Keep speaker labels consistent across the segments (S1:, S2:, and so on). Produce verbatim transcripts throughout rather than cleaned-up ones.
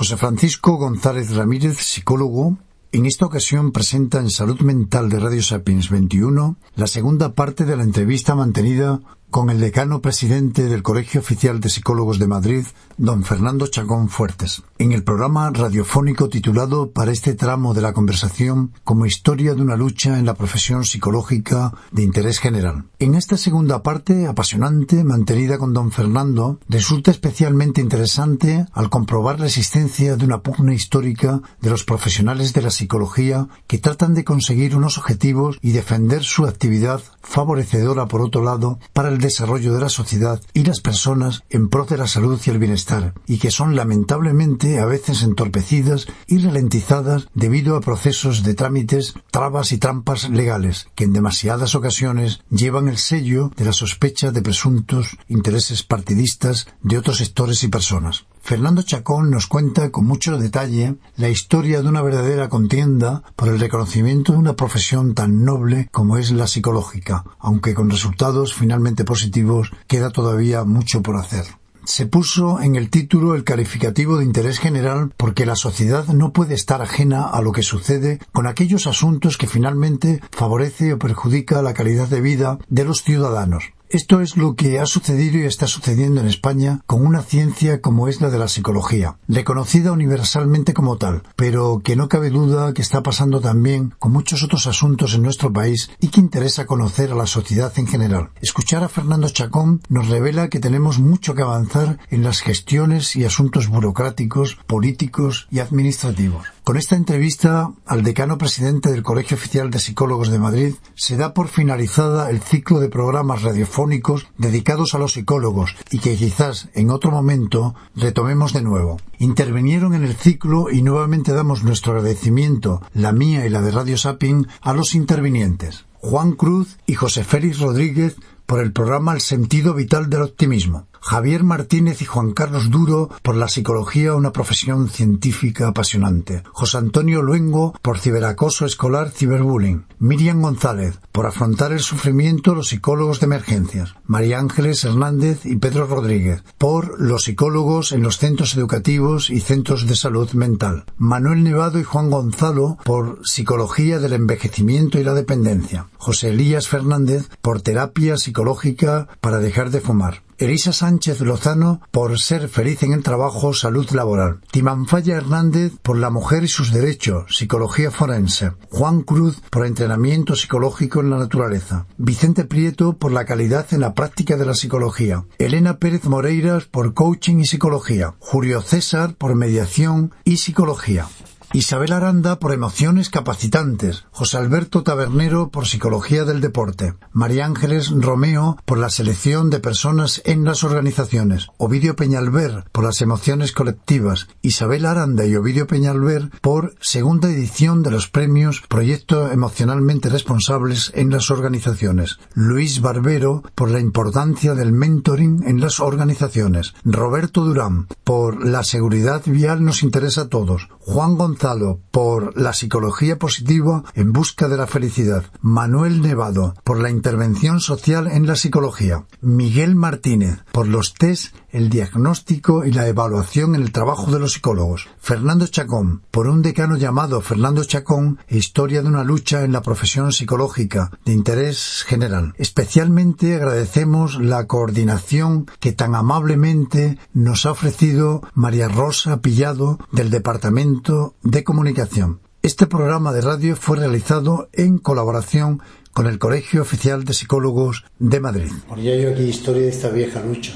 S1: José Francisco González Ramírez, psicólogo, en esta ocasión presenta en Salud Mental de Radio Sapiens veintiuno la segunda parte de la entrevista mantenida con el decano presidente del Colegio Oficial de Psicólogos de Madrid, don Fernando Chacón Fuertes, en el programa radiofónico titulado para este tramo de la conversación como historia de una lucha en la profesión psicológica de interés general. En esta segunda parte, apasionante, mantenida con don Fernando, resulta especialmente interesante al comprobar la existencia de una pugna histórica de los profesionales de la psicología que tratan de conseguir unos objetivos y defender su actividad favorecedora, por otro lado, para el desarrollo de la sociedad y las personas en pro de la salud y el bienestar, y que son lamentablemente a veces entorpecidas y ralentizadas debido a procesos de trámites, trabas y trampas legales, que en demasiadas ocasiones llevan el sello de la sospecha de presuntos intereses partidistas de otros sectores y personas. Fernando Chacón nos cuenta con mucho detalle la historia de una verdadera contienda por el reconocimiento de una profesión tan noble como es la psicológica, aunque con resultados finalmente positivos queda todavía mucho por hacer. Se puso en el título el calificativo de interés general porque la sociedad no puede estar ajena a lo que sucede con aquellos asuntos que finalmente favorece o perjudica la calidad de vida de los ciudadanos. Esto es lo que ha sucedido y está sucediendo en España con una ciencia como es la de la psicología, reconocida universalmente como tal, pero que no cabe duda que está pasando también con muchos otros asuntos en nuestro país y que interesa conocer a la sociedad en general. Escuchar a Fernando Chacón nos revela que tenemos mucho que avanzar en las gestiones y asuntos burocráticos, políticos y administrativos. Con esta entrevista al decano presidente del Colegio Oficial de Psicólogos de Madrid se da por finalizada el ciclo de programas radiofónicos dedicados a los psicólogos y que quizás en otro momento retomemos de nuevo. Intervinieron en el ciclo y nuevamente damos nuestro agradecimiento, la mía y la de Radio Sapien, a los intervinientes, Juan Cruz y José Félix Rodríguez, por el programa El sentido vital del optimismo, Javier Martínez y Juan Carlos Duro por la psicología, una profesión científica apasionante, José Antonio Luengo por ciberacoso escolar, ciberbullying, Miriam González por afrontar el sufrimiento los psicólogos de emergencias, María Ángeles Hernández y Pedro Rodríguez por los psicólogos en los centros educativos y centros de salud mental, Manuel Nevado y Juan Gonzalo por psicología del envejecimiento y la dependencia, José Elías Fernández por terapia psicológica para dejar de fumar, Elisa Sánchez Lozano por ser feliz en el trabajo, salud laboral, Timanfaya Hernández por la mujer y sus derechos, psicología forense, Juan Cruz por entrenamiento psicológico en la naturaleza, Vicente Prieto por la calidad en la práctica de la psicología, Elena Pérez Moreiras por coaching y psicología, Julio César por mediación y psicología, Isabel Aranda por emociones capacitantes, José Alberto Tabernero por psicología del deporte, María Ángeles Romeo por la selección de personas en las organizaciones, Ovidio Peñalver por las emociones colectivas, Isabel Aranda y Ovidio Peñalver por segunda edición de los premios Proyecto Emocionalmente Responsables en las organizaciones, Luis Barbero por la importancia del mentoring en las organizaciones, Roberto Durán por la seguridad vial nos interesa a todos, Juan González por la psicología positiva en busca de la felicidad, Manuel Nevado por la intervención social en la psicología, Miguel Martínez por los test, el diagnóstico y la evaluación en el trabajo de los psicólogos, Fernando Chacón por un decano llamado Fernando Chacón e historia de una lucha en la profesión psicológica de interés general. Especialmente agradecemos la coordinación que tan amablemente nos ha ofrecido María Rosa Pillado del Departamento de Comunicación. Este programa de radio fue realizado en colaboración con el Colegio Oficial de Psicólogos de Madrid. Ponía yo aquí historia de esta vieja lucha.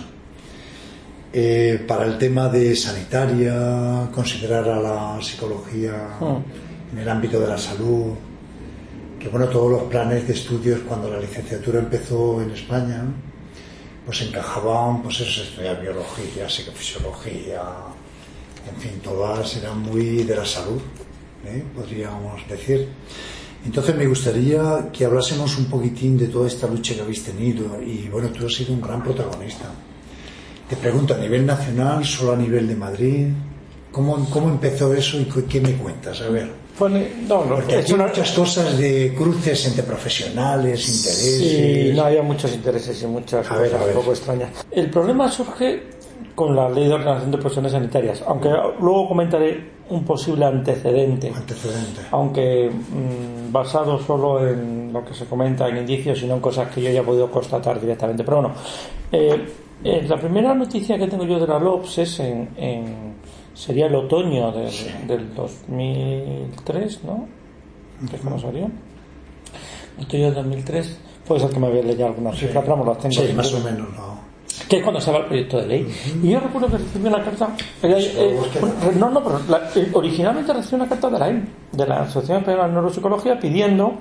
S1: Eh, para el tema de sanitaria, considerar a la psicología oh. en el ámbito de la salud, que bueno, todos los planes de estudios cuando la licenciatura empezó en España, pues encajaban, pues eso, estudiar biología, psicofisiología, en fin, todas eran muy de la salud, ¿eh? podríamos decir. Entonces me gustaría que hablásemos un poquitín de toda esta lucha que habéis tenido y bueno, tú has sido un gran protagonista. Te pregunto, a nivel nacional, solo a nivel de Madrid, ¿cómo, cómo empezó eso y qué me cuentas? A ver.
S2: Pues, no, no,
S1: porque aquí hay muchas cosas de cruces entre profesionales, intereses.
S2: Sí, no, había muchos intereses y muchas
S1: a ver,
S2: cosas
S1: a ver.
S2: un poco extrañas. El problema surge con la ley de ordenación de profesiones sanitarias, aunque luego comentaré un posible antecedente,
S1: antecedente.
S2: aunque mmm, basado solo en lo que se comenta en indicios y no en cosas que yo ya he podido constatar directamente. Pero bueno, eh, eh, la primera noticia que tengo yo de la LOPS es en, en sería el otoño de, sí. del dos mil tres, ¿no? ¿Qué uh-huh. ¿Cómo sería? Otoño del dos mil tres, puede ser que me había leído algunas
S1: sí.
S2: cifras, pero no las tengo.
S1: Sí, más o menos, ¿no?
S2: Que es cuando se va el proyecto de ley. Uh-huh. Y yo recuerdo que recibí una carta. Eh, eh, no, no, pero la, eh, originalmente recibí una carta de la A I M, de la Asociación Española de Neuropsicología, pidiendo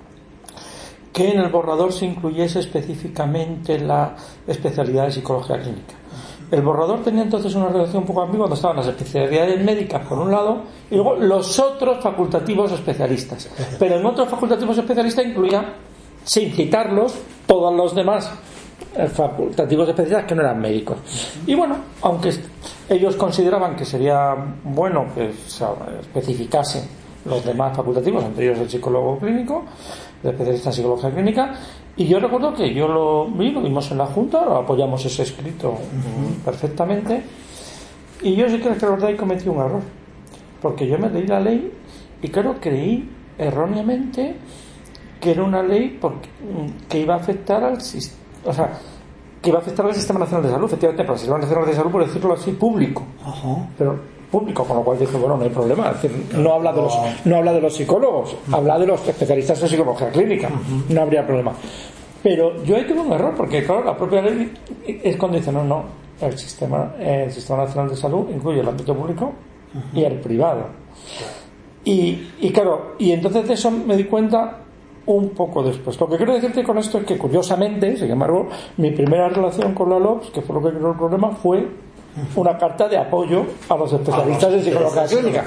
S2: que en el borrador se incluyese específicamente la especialidad de psicología clínica. Uh-huh. El borrador tenía entonces una relación un poco ambigua, donde estaban las especialidades médicas por un lado y luego los otros facultativos especialistas. Pero en otros facultativos especialistas incluía, sin citarlos, todos los demás facultativos especialistas que no eran médicos. Y bueno, aunque ellos consideraban que sería bueno que se especificasen los demás facultativos, entre ellos el psicólogo clínico, el especialista en psicología clínica, y yo recuerdo que yo lo vi, lo vimos en la Junta, lo apoyamos ese escrito uh-huh. perfectamente, y yo sí creo que la verdad cometí un error, porque yo me leí la ley y claro, creí erróneamente que era una ley porque, que iba a afectar al sistema. O sea, que iba a afectar al Sistema Nacional de Salud, efectivamente, pero el Sistema Nacional de Salud, por decirlo así, público. Uh-huh. Pero público, con lo cual dije, bueno, no hay problema. Es decir, no habla de los, no habla de los psicólogos, uh-huh. habla de los especialistas en psicología clínica. Uh-huh. No habría problema. Pero yo ahí tuve un error, porque claro, la propia ley es cuando dice, no, no, el Sistema, el Sistema Nacional de Salud incluye el ámbito público uh-huh. y el privado. Y, y claro, y entonces de eso me di cuenta un poco después. Lo que quiero decirte con esto es que curiosamente, sin embargo, mi primera relación con la LOPS, que fue lo que creó el problema, fue una carta de apoyo a los especialistas en psicología clínica.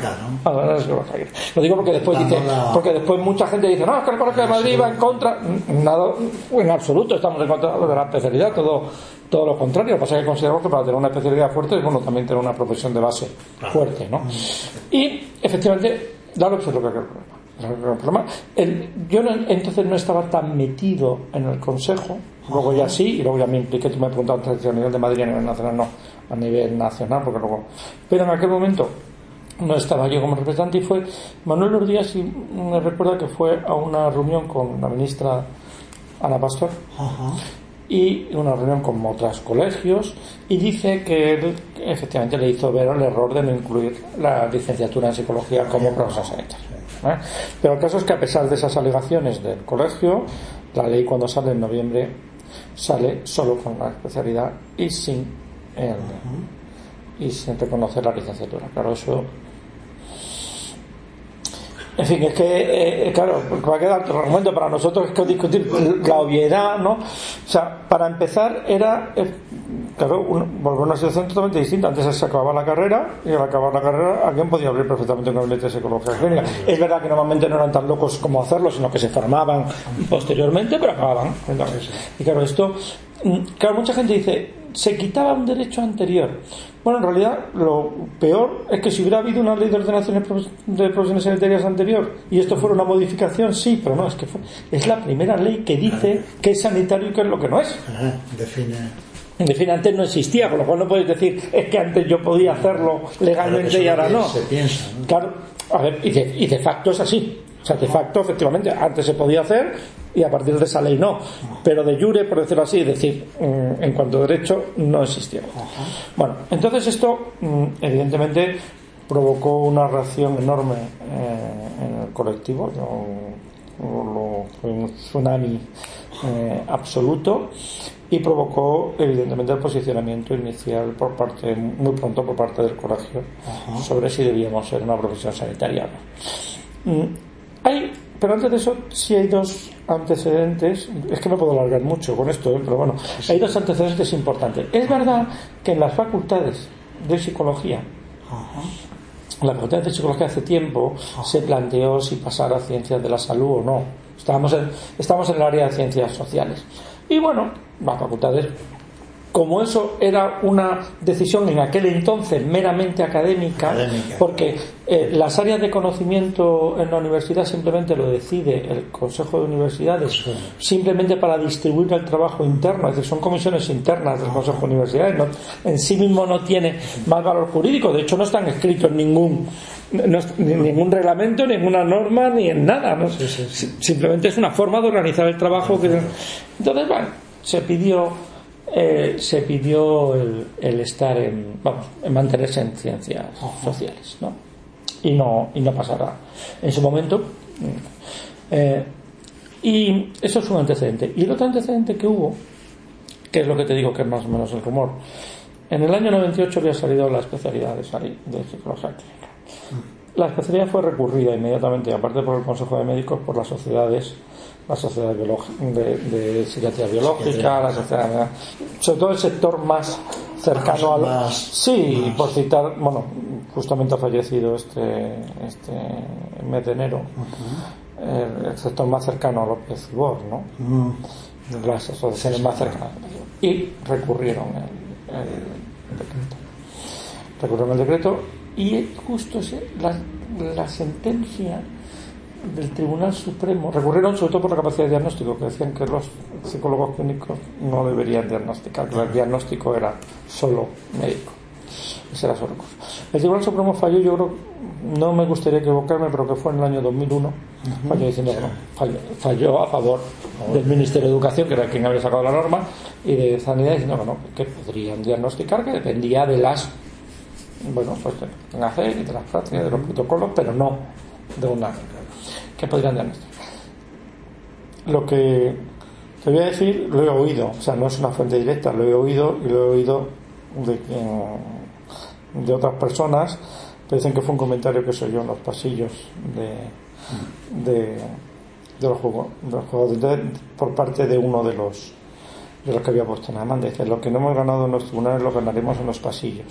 S2: Lo digo porque después dice, porque después mucha gente dice, no, es que el Colegio de Madrid va en contra. Nada, en absoluto estamos en contra de la especialidad, todo, todo lo contrario. Lo que pasa es que consideramos que para tener una especialidad fuerte es bueno también tener una profesión de base fuerte, ¿no? Y efectivamente, la LOPS es lo que creó el problema. El problema, el, yo no, entonces no estaba tan metido en el Consejo, luego ya sí, y luego ya me impliqué, tú me preguntabas a nivel de Madrid, a nivel nacional, no, a nivel nacional, porque luego, pero en aquel momento no estaba yo como representante y fue Manuel Ordíaz, y me recuerda que fue a una reunión con la ministra Ana Pastor uh-huh. y una reunión con otros colegios, y dice que él efectivamente le hizo ver el error de no incluir la licenciatura en psicología como profesor sanitario. ¿Eh? Pero el caso es que a pesar de esas alegaciones del colegio, la ley cuando sale en noviembre sale solo con la especialidad y sin el, uh-huh. y sin reconocer la licenciatura. Claro, eso, en fin, es que eh, claro, va a quedar otro argumento para nosotros, es que discutir la obviedad, ¿no? O sea, para empezar era eh, claro, un, volver a una situación totalmente distinta. Antes se acababa la carrera y al acabar la carrera alguien podía abrir perfectamente un gabinete de psicología clínica. Es verdad que normalmente no eran tan locos como hacerlo, sino que se formaban posteriormente, pero acababan. Y claro, esto, claro, mucha gente dice, se quitaba un derecho anterior. Bueno, en realidad lo peor es que si hubiera habido una ley de ordenación de profesiones sanitarias anterior y esto fuera una modificación, sí, pero no, es que fue, es la primera ley que dice qué es sanitario y qué es lo que no es.
S1: Ajá, define.
S2: En definitiva, antes no existía, con lo cual no podéis decir es que antes yo podía hacerlo legalmente claro, y ahora no.
S1: Se piensa, ¿no?
S2: Claro, a ver, y de, y de facto es así. O sea, de facto, efectivamente, antes se podía hacer y a partir de esa ley no. Pero de jure, por decirlo así, es decir, en cuanto a derecho, no existía. Bueno, entonces esto, evidentemente, provocó una reacción enorme eh, en el colectivo. Fue un tsunami eh, absoluto y provocó, evidentemente, el posicionamiento inicial por parte, muy pronto por parte del colegio uh-huh. sobre si debíamos ser una profesión sanitaria o no. Hay, pero antes de eso sí hay dos antecedentes, es que no puedo alargar mucho con esto, ¿eh? Pero bueno, sí. Hay dos antecedentes importantes. Es verdad que en las facultades de psicología, uh-huh. en las facultades de psicología hace tiempo uh-huh. se planteó si pasar a ciencias de la salud o no. Estábamos en, estamos en el área de ciencias sociales. Y bueno, las facultades como eso era una decisión en aquel entonces meramente académica, académica. porque eh, las áreas de conocimiento en la universidad simplemente lo decide el Consejo de Universidades, sí. simplemente para distribuir el trabajo interno, es decir, son comisiones internas del Consejo de Universidades, no, en sí mismo no tiene más valor jurídico, de hecho no están escritos en ningún no, ni en ningún reglamento, ni en ninguna norma, ni en nada, ¿no? sí, sí, sí. simplemente es una forma de organizar el trabajo que... entonces bueno, se pidió Eh, se pidió el, el estar en, vamos, en mantenerse en ciencias sociales, ¿no? Y no y no pasará en su momento. Eh, y eso es un antecedente. Y el otro antecedente que hubo, que es lo que te digo que es más o menos el rumor, en el año noventa y ocho había salido la especialidad de, de psicología clínica. La especialidad fue recurrida inmediatamente, aparte por el Consejo de Médicos, por las sociedades, la sociedad de, de psiquiatría biológica, la sociedad, sobre todo el sector más cercano a los, sí, más. Por citar, bueno, justamente ha fallecido este este mes de enero, uh-huh. el, el sector más cercano a López Ibor, ¿no? Uh-huh. Las asociaciones más cercanas, y recurrieron el, el, el decreto, recurrieron el decreto y justo la, la sentencia del Tribunal Supremo recurrieron sobre todo por la capacidad de diagnóstico, que decían que los psicólogos clínicos no deberían diagnosticar, que el diagnóstico era solo médico, ese era su recurso. El Tribunal Supremo falló, yo creo, no me gustaría equivocarme, pero que fue en el año dos mil uno, uh-huh. falló diciendo sí. no, falló, falló a favor del Ministerio de Educación, que era quien había sacado la norma, y de Sanidad, diciendo que no, que podrían diagnosticar, que dependía de las, bueno, pues de la fe y de las prácticas, de los protocolos, pero no de una que podrían diagnosticar. Lo que te voy a decir lo he oído, o sea, no es una fuente directa, lo he oído y lo he oído de, de otras personas, pero dicen que fue un comentario que soy yo en los pasillos de de, de los juegos, de los juegos de, por parte de uno de los de los que había puesto en la demanda. Dice, lo que no hemos ganado en los tribunales lo ganaremos en los pasillos.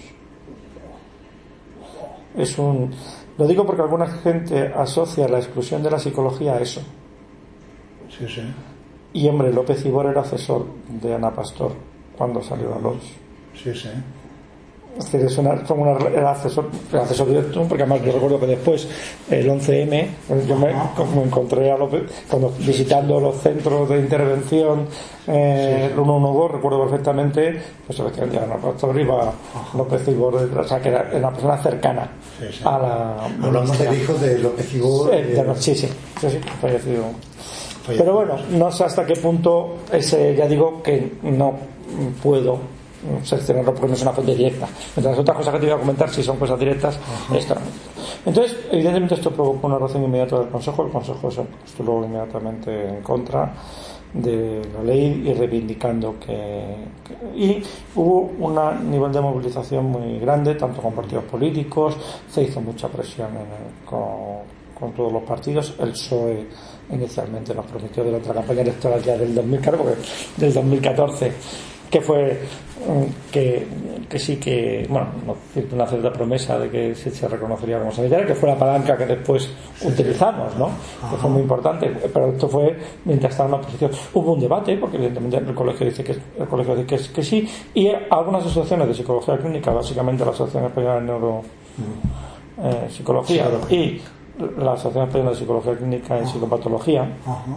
S2: Es un Lo digo porque alguna gente asocia la exclusión de la psicología a eso.
S1: Sí, sí.
S2: Y hombre, López Ibor era asesor de Ana Pastor cuando salió a los.
S1: Sí, sí.
S2: Es decir, es una, una, era asesor, era asesor directo, porque además yo recuerdo que después, el once eme, yo me, me encontré a López, cuando visitando los centros de intervención, eh, el ciento doce, recuerdo perfectamente, pues efectivamente Ana Pastor iba López Ibor, o sea, que era una persona cercana sí, sí. a la.
S1: Hablamos del hijo de López Ibor.
S2: Eh, de, de, sí, sí, sí, sí, fallecido. Pero bueno, no sé hasta qué punto ese, ya digo que no puedo seleccionarlo porque no es una fuente directa. Entre las otras cosas que te voy a comentar, si son cosas directas, uh-huh. esto no. Entonces, evidentemente esto provocó una reacción inmediata del Consejo. El Consejo se postuló inmediatamente en contra de la ley y reivindicando que, que y hubo un nivel de movilización muy grande, tanto con partidos políticos, se hizo mucha presión en el, con, con todos los partidos. El P S O E inicialmente nos prometió de la otra campaña electoral ya del dos mil catorce, porque del dos mil catorce, que fue que, que sí que, bueno, una cierta promesa de que se, se reconocería como sanitaria, que fue la palanca que después sí, utilizamos, ¿no? Ajá. Que fue muy importante, pero esto fue mientras estaba en la oposición. Hubo un debate, porque evidentemente el colegio dice que el colegio dice que, es, que sí, y algunas asociaciones de psicología clínica, básicamente la Asociación Española de Neuro eh, Psicología sí, y la Asociación Española de Psicología Clínica y Psicopatología, ajá,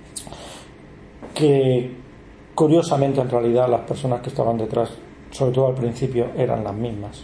S2: que curiosamente en realidad las personas que estaban detrás, sobre todo al principio, eran las mismas.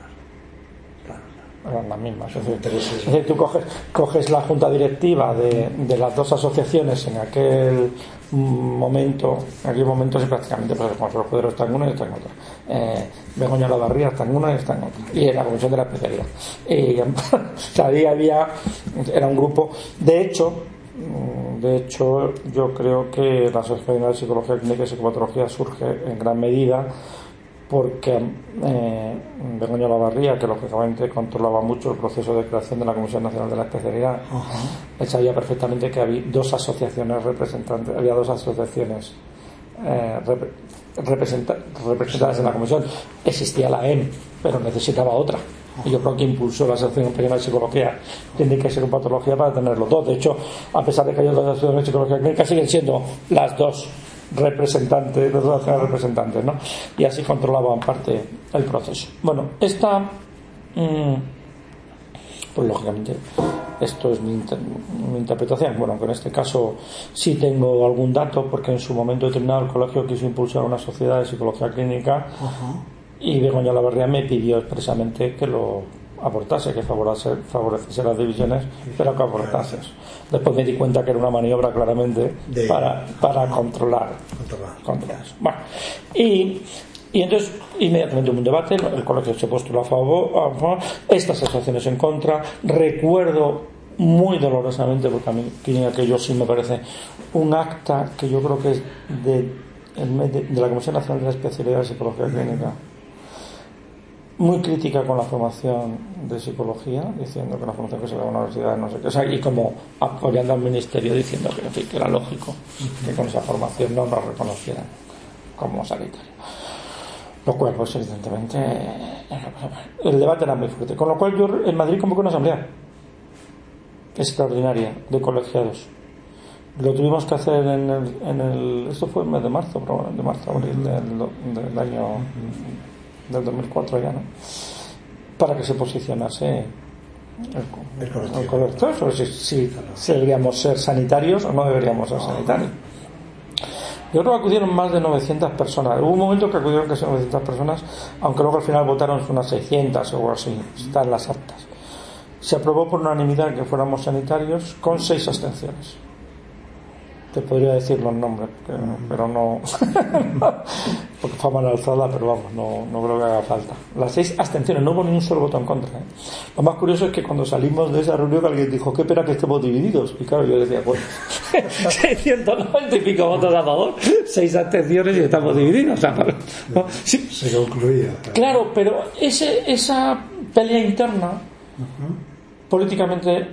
S2: Eran las mismas. Es decir, es decir tú coges, coges la junta directiva de, de las dos asociaciones en aquel momento, en aquel momento sí, prácticamente, pues Juan Pedro está en una y está en otra. Eh, Begoña Olavarría está en una y está en otra. Y en la comisión de la especialidad. Y o sea, ahí había, era un grupo. De hecho, De hecho, yo creo que la Asociación de Psicología Clínica y Psicopatología surge en gran medida porque eh, Begoña Olavarría, que lógicamente controlaba mucho el proceso de creación de la Comisión Nacional de la Especialidad, uh-huh. él sabía perfectamente que había dos asociaciones representantes, había dos asociaciones eh, rep- representa- representadas en la comisión. Existía la E M, pero necesitaba otra. Y yo creo que impulsó la Asociación Española de Psicología Clínica y Psicopatología para tener los dos. De hecho, a pesar de que hay otras asociaciones de psicología clínica, siguen siendo las dos representantes, de asociaciones representantes, ¿no? Y así controlaban parte el proceso. Bueno, esta, mmm, pues lógicamente, esto es mi, inter, mi interpretación. Bueno, aunque en este caso sí tengo algún dato, porque en su momento determinado el colegio quiso impulsar una sociedad de psicología clínica. Uh-huh. Y Begoña Lavarría me pidió expresamente que lo aportase, que favorece, favoreciese las divisiones, pero que aportase. Después me di cuenta que era una maniobra claramente de, para, para controlar, controlar. controlar eso. Bueno, y, y entonces inmediatamente hubo un debate, el colegio se postuló a favor, a favor, estas asociaciones en contra. Recuerdo muy dolorosamente, porque a mí aquello sí me parece un acta que yo creo que es de, de, de la Comisión Nacional de la Especialidad de Psicología Clínica, muy crítica con la formación de psicología, diciendo que la formación que se da en la universidad no sé qué, o sea, y como apoyando al ministerio diciendo que, en fin, que era lógico que con esa formación no nos reconocieran como sanitario. Lo cual, pues evidentemente, el debate era muy fuerte. Con lo cual yo en Madrid convoqué una asamblea extraordinaria de colegiados. Lo tuvimos que hacer en el, en el esto fue el mes de marzo, probablemente de marzo, abril del, del año del dos mil cuatro ya, ¿no? Para que se posicionase el, el colectivo, el colectivo sobre si, si, si deberíamos ser sanitarios o no deberíamos ser sanitarios. Yo creo que acudieron más de novecientas personas. Hubo un momento que acudieron casi novecientas personas, aunque luego al final votaron unas seiscientas o algo así. Están las actas. Se aprobó por unanimidad que fuéramos sanitarios con seis abstenciones. Te podría decir los nombres, porque, pero no porque fue mal alzada, pero vamos, no, no creo que haga falta. Las seis abstenciones, no hubo ni un solo voto en contra, ¿eh? Lo más curioso es que cuando salimos de esa reunión alguien dijo, qué pena que estemos divididos, y claro, yo decía, pues seiscientos noventa y pico votos a favor, seis abstenciones y estamos divididos, o sea, ¿no? Sí.
S1: Se concluía.
S2: Claro, pero ese, esa pelea interna, uh-huh, políticamente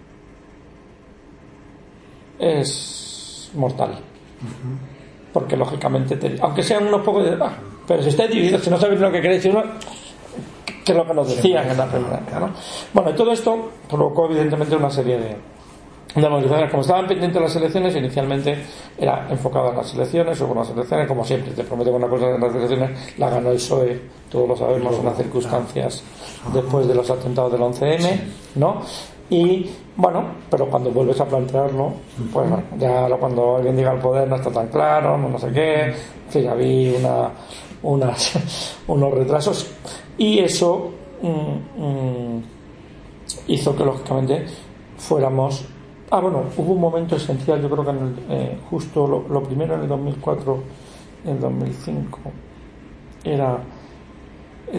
S2: es mortal, uh-huh, porque lógicamente te, aunque sean unos pocos de ah, pero si estáis divididos, si no sabéis lo que queréis uno, que es lo que nos decían en la presidencia, ¿no? Bueno, y todo esto provocó evidentemente una serie de, de movilizaciones. Como estaban pendientes las elecciones, inicialmente era enfocada en las elecciones, hubo unas elecciones, como siempre te prometo una cosa en las elecciones, la ganó el P S O E, todos lo sabemos, unas circunstancias después de los atentados del once eme, ¿no? Y bueno, pero cuando vuelves a plantearlo, pues bueno, ya cuando alguien diga el poder no está tan claro, no, no sé qué, que ya vi una, unas, unos retrasos, y eso mm, mm, hizo que lógicamente fuéramos. Ah, bueno, hubo un momento esencial, yo creo que en el, eh, justo lo, lo primero en el dos mil cuatro, en el dos mil cinco, era eh,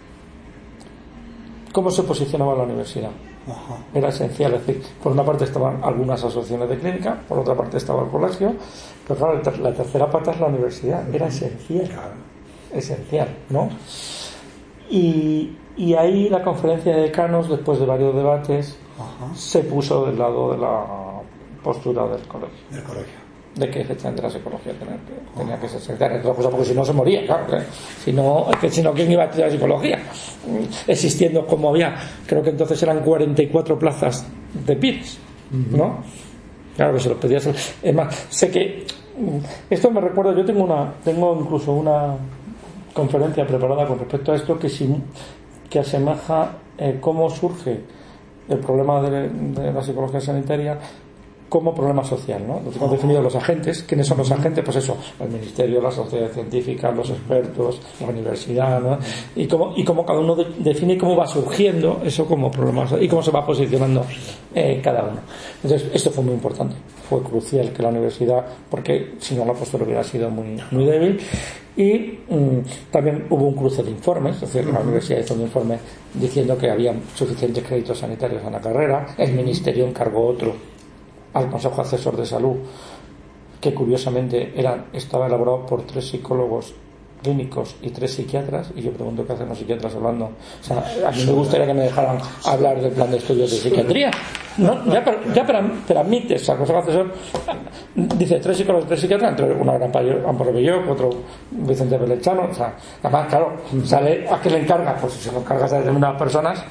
S2: cómo se posicionaba la universidad. Ajá. Era esencial, es decir, por una parte estaban algunas asociaciones de clínica, por otra parte estaba el colegio, pero claro, la tercera pata es la universidad, era esencial, esencial, ¿no? Y, y ahí la conferencia de decanos, después de varios debates, ajá, se puso del lado de la postura del colegio,
S1: del colegio,
S2: de que efectivamente la psicología tenía que, tenía que ser secretaria, porque si no se moría, claro, ¿eh? si no, es que si no, ¿quién iba a estudiar psicología? Existiendo como había, creo que entonces eran cuarenta y cuatro plazas de P I R S, ¿no? Claro que se los pedías. Es más, sé que esto me recuerda, yo tengo una, tengo incluso una conferencia preparada con respecto a esto que, si, que asemeja eh, cómo surge el problema de, de la psicología sanitaria como problema social, ¿no? Entonces hemos definido los agentes. ¿Quiénes son los agentes? Pues eso, el ministerio, las sociedades científicas, los expertos, la universidad, ¿no? Y cómo, y cómo cada uno de, define cómo va surgiendo eso como problema y cómo se va posicionando eh, cada uno. Entonces esto fue muy importante, fue crucial que la universidad, porque si no la postura hubiera sido muy, muy débil. Y mmm, también hubo un cruce de informes, es decir, la universidad hizo un informe diciendo que había suficientes créditos sanitarios en la carrera, el ministerio encargó otro al Consejo Asesor de Salud, que curiosamente era, estaba elaborado por tres psicólogos clínicos y tres psiquiatras, y yo pregunto qué hacen los psiquiatras hablando. O sea, a mí me gustaría que me dejaran hablar del plan de estudios de psiquiatría, ¿no? Ya, pero, ya pero, pero admites, o sea, el Consejo Asesor dice tres psicólogos y tres psiquiatras, entre una gran Amparo Belló, otro Vicente Belechano, o sea, además, claro, sale a qué le encarga, pues si se lo encargas a determinadas personas,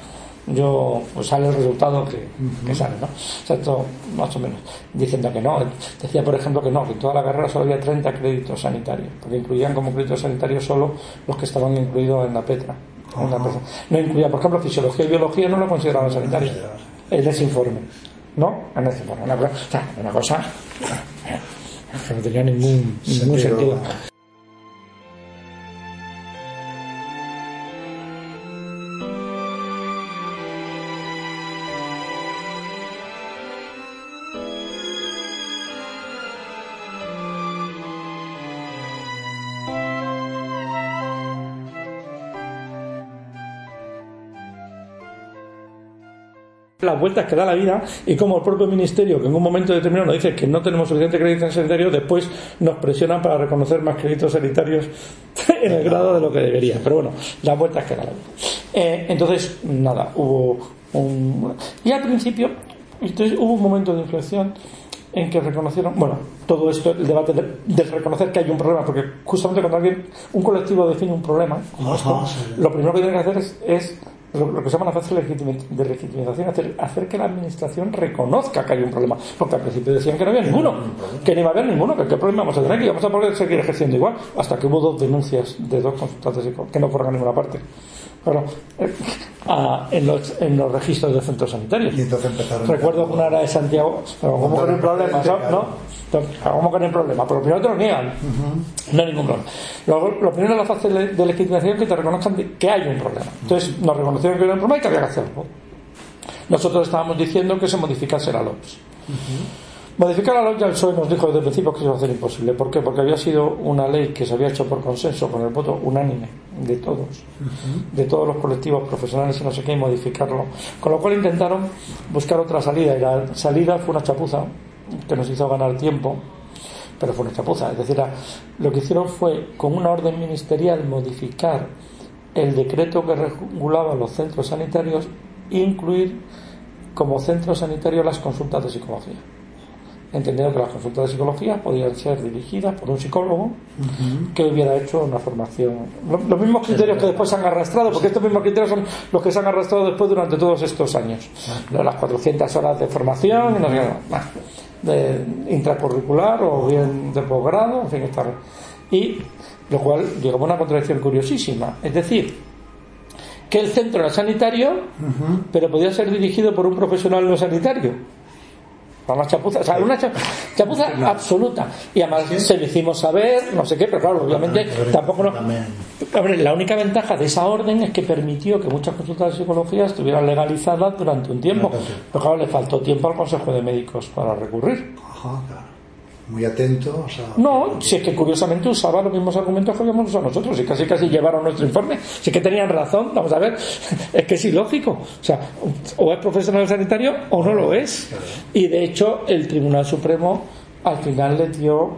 S2: yo pues sale el resultado que, uh-huh. que sale, ¿no? O sea, esto más o menos diciendo que no. Decía, por ejemplo, que no, que en toda la carrera solo había treinta créditos sanitarios, porque incluían como créditos sanitarios solo los que estaban incluidos en la Petra. Uh-huh. En la Petra. No incluía, por ejemplo, fisiología y biología, no lo consideraban sanitarios en ese informe, ¿no? En ese informe. Una, o sea, una cosa que no tenía ningún, ningún sentido. Las vueltas que da la vida y como el propio ministerio, que en un momento determinado nos dice que no tenemos suficiente crédito sanitario, después nos presionan para reconocer más créditos sanitarios en el grado de lo que debería. Pero bueno, las vueltas que da la vida. Eh, entonces, nada, hubo un... Y al principio, entonces, hubo un momento de inflexión en que reconocieron, bueno, todo esto, el debate de, de reconocer que hay un problema, porque justamente cuando alguien, un colectivo define un problema, como esto, lo primero que tiene que hacer es, es lo, lo que se llama la fase de legitimización, hacer, hacer que la administración reconozca que hay un problema, porque al principio decían que no había ninguno, que no iba a haber ninguno, que qué problema vamos a tener, que íbamos a poder seguir ejerciendo igual, hasta que hubo dos denuncias de dos consultantes que no fueron a ninguna parte. Bueno, eh, a, en, los, en los registros de centros sanitarios.
S1: Y entonces empezaron.
S2: Recuerdo que una era de Santiago, ¿cómo que no hay problema? ¿No? ¿Cómo que no hay problema? Pero primero te lo niegan. Uh-huh. No hay ningún problema. Luego, lo primero es la fase de legitimación, que te reconozcan que hay un problema. Entonces, nos reconocieron que había un problema y que había que hacerlo. Nosotros estábamos diciendo que se modificase la L O P S. Uh-huh. Modificar la L O P S ya el P S O E nos dijo desde el principio que se iba a hacer imposible. ¿Por qué? Porque había sido una ley que se había hecho por consenso, con el voto unánime de todos, uh-huh. de todos los colectivos profesionales y no sé qué, y modificarlo. Con lo cual intentaron buscar otra salida, y la salida fue una chapuza que nos hizo ganar tiempo, pero fue una chapuza. Es decir, lo que hicieron fue, con una orden ministerial, modificar el decreto que regulaba los centros sanitarios e incluir como centros sanitarios las consultas de psicología, entendiendo que las consultas de psicología podían ser dirigidas por un psicólogo uh-huh. que hubiera hecho una formación. Los, los mismos criterios que después se han arrastrado, porque estos mismos criterios son los que se han arrastrado después durante todos estos años. Uh-huh. Las cuatrocientas horas de formación, uh-huh. no sé, de intracurricular o bien de posgrado, en fin, está. Y lo cual llegó a una contradicción curiosísima. Es decir, que el centro era sanitario, uh-huh. pero podía ser dirigido por un profesional no sanitario. Una chapuza, o sea, una chapuza absoluta. Y además ¿sí? se lo hicimos saber, no sé qué, pero claro, obviamente tampoco no. A ver, la única ventaja de esa orden es que permitió que muchas consultas de psicología estuvieran legalizadas durante un tiempo. Pero claro, le faltó tiempo al Consejo de Médicos para recurrir.
S1: Ajá, claro. Muy atento, o sea,
S2: no, si es que curiosamente usaba los mismos argumentos que habíamos usado nosotros y casi casi llevaron nuestro informe, si es que tenían razón, vamos a ver, es que es ilógico, o sea, o es profesional sanitario o no lo es, y de hecho el Tribunal Supremo al final le dio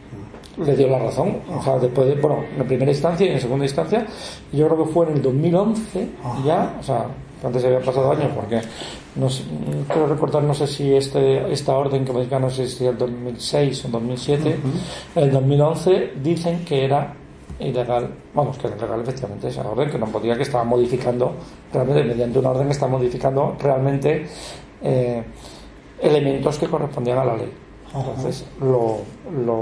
S2: le dio la razón, o sea, después de, bueno, en primera instancia y en segunda instancia, yo creo que fue en el dos mil once ya, o sea, antes había pasado años, porque no sé, quiero recordar, no sé si este, esta orden que modifica, no sé si el dos mil seis o dos mil siete, uh-huh. el dos mil once dicen que era ilegal, vamos, que era ilegal efectivamente esa orden, que no podía, que estaba modificando realmente, mediante una orden que está modificando realmente eh, elementos que correspondían a la ley. Entonces lo, lo,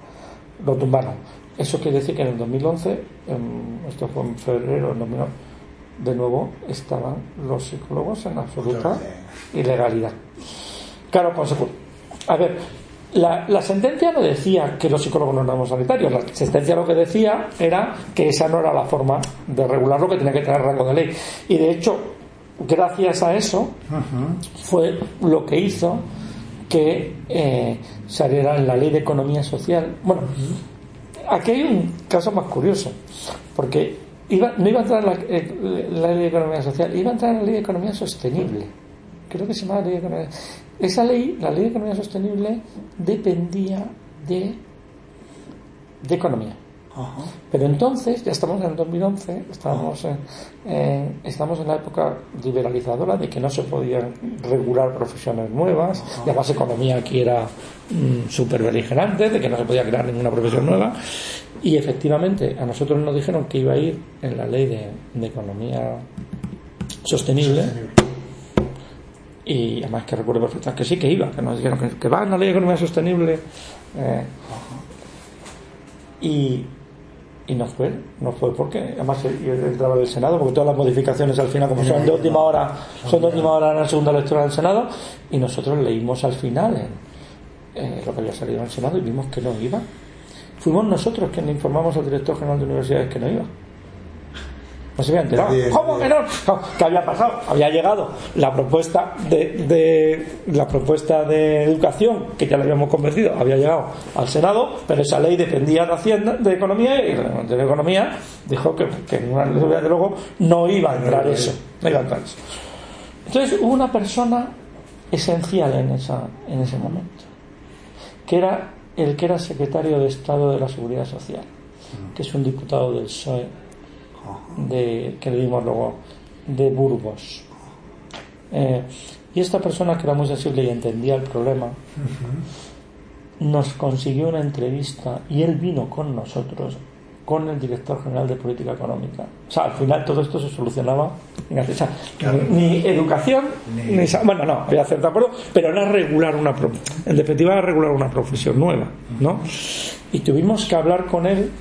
S2: lo tumbaron. Eso quiere decir que en el dos mil once, en, esto fue en febrero, en dos mil once, de nuevo estaban los psicólogos en absoluta ilegalidad. Claro, consecuencia. A ver, la, la sentencia no decía que los psicólogos no éramos sanitarios. La sentencia lo que decía era que esa no era la forma de regularlo, que tenía que tener rango de ley. Y de hecho, gracias a eso, uh-huh. fue lo que hizo que eh, saliera en la Ley de Economía Social. Bueno, uh-huh. aquí hay un caso más curioso, porque Iba, no iba a entrar en la, eh, la ley de economía social, iba a entrar en la ley de economía sostenible. Creo que se llama ley de economía. Esa ley, la ley de economía sostenible, dependía de, de economía. Uh-huh. Pero entonces, ya estamos en el dos mil once, estamos en, eh, estamos en la época liberalizadora de que no se podían regular profesiones nuevas, uh-huh. y además economía aquí era mm, súper beligerante, de que no se podía crear ninguna profesión nueva. Y efectivamente a nosotros nos dijeron que iba a ir en la ley de, de economía sostenible. Y además que recuerdo perfectamente que sí, que iba, que nos dijeron que, que va en la ley de economía sostenible. Eh, y, y no fue, no fue porque además entraba del Senado, porque todas las modificaciones al final, como son de última hora, son de última hora en la segunda lectura del Senado, y nosotros leímos al final en, en lo que había salido en el Senado y vimos que no iba. Fuimos nosotros quienes informamos al director general de universidades que no iba. No se había enterado. ¿Cómo que no? ¿Qué había pasado? Había llegado la propuesta de, de la propuesta de educación, que ya la habíamos convencido, había llegado al Senado, pero esa ley dependía de Hacienda, de Economía, y de la Economía dijo que, que en una ley de luego no iba a entrar eso. No iba a entrar eso. Entonces hubo una persona esencial en esa, en ese momento, que era el que era secretario de Estado de la Seguridad Social, que es un diputado del P S O E, de, que le dimos luego, de Burgos. Eh, y esta persona, que era muy sensible y entendía el problema, nos consiguió una entrevista y él vino con nosotros, con el director general de Política Económica. O sea, al final todo esto se solucionaba en, o sea, claro. ni, ni educación ni, ni bueno, no, había cierto acuerdo, pero era regular una en definitiva era regular una profesión nueva, ¿no? Y tuvimos que hablar con él.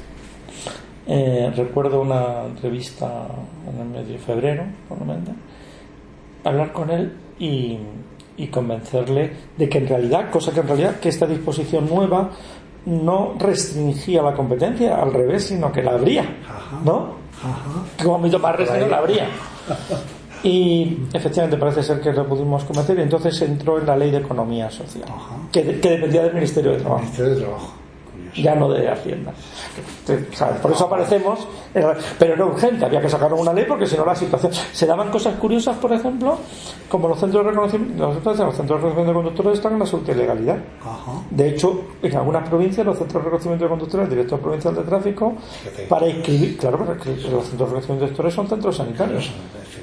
S2: Eh, recuerdo una entrevista en el mes de febrero, por lo menos, hablar con él y, y convencerle de que en realidad, cosa que en realidad, que esta disposición nueva no restringía la competencia, al revés, sino que la abría, ¿no? Ajá. Como ámbito más restringido la abría. Y efectivamente parece ser que lo pudimos convencer, y entonces entró en la Ley de Economía Social, que, que dependía del Ministerio de Trabajo.
S1: Ministerio de Trabajo.
S2: Ya no de Hacienda. ¿Sabes? Por eso aparecemos, pero era urgente, había que sacar una ley porque si no la situación. Se daban cosas curiosas, por ejemplo, como los centros de reconocimiento, los centros de reconocimiento de conductores están en la absoluta ilegalidad. De hecho, en algunas provincias los centros de reconocimiento de conductores, el director provincial de tráfico, para inscribir, claro, porque los centros de reconocimiento de conductores son centros sanitarios.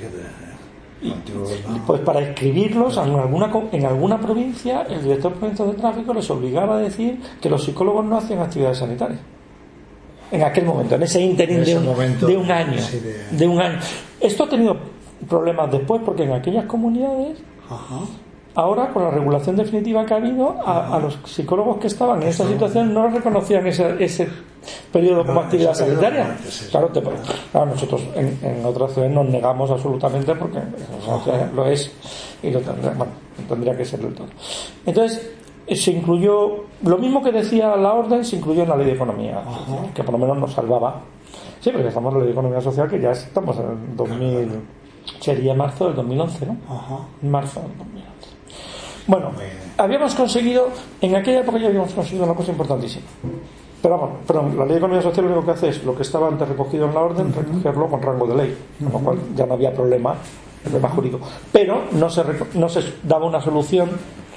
S2: Y, pues para inscribirlos en alguna, en alguna provincia, el director provincial de tráfico les obligaba a decir que los psicólogos no hacían actividades sanitarias en aquel momento, en ese interín de, un, de un año sí, de... de un año. Esto ha tenido problemas después, porque en aquellas comunidades, ajá, ahora con la regulación definitiva que ha habido, a, a los psicólogos que estaban en esa situación no reconocían ese, ese periodo como actividad sanitaria. Claro, te, claro, nosotros en, en otras ciudades nos negamos absolutamente, porque o sea, lo es y lo tendría, bueno, tendría que ser del todo. Entonces se incluyó lo mismo que decía la orden, se incluyó en la Ley de Economía Social, que por lo menos nos salvaba. Sí, porque estamos en la Ley de Economía Social, que ya estamos en el dos mil, sería marzo del dos mil once, ¿no? Ajá. Marzo del dos mil once. Bueno, habíamos conseguido, en aquella época ya habíamos conseguido una cosa importantísima. Pero vamos, pero la Ley de Economía Social lo único que hace es lo que estaba antes recogido en la orden, recogerlo con rango de ley, con lo cual ya no había problema, problema jurídico. Pero no se, no se daba una solución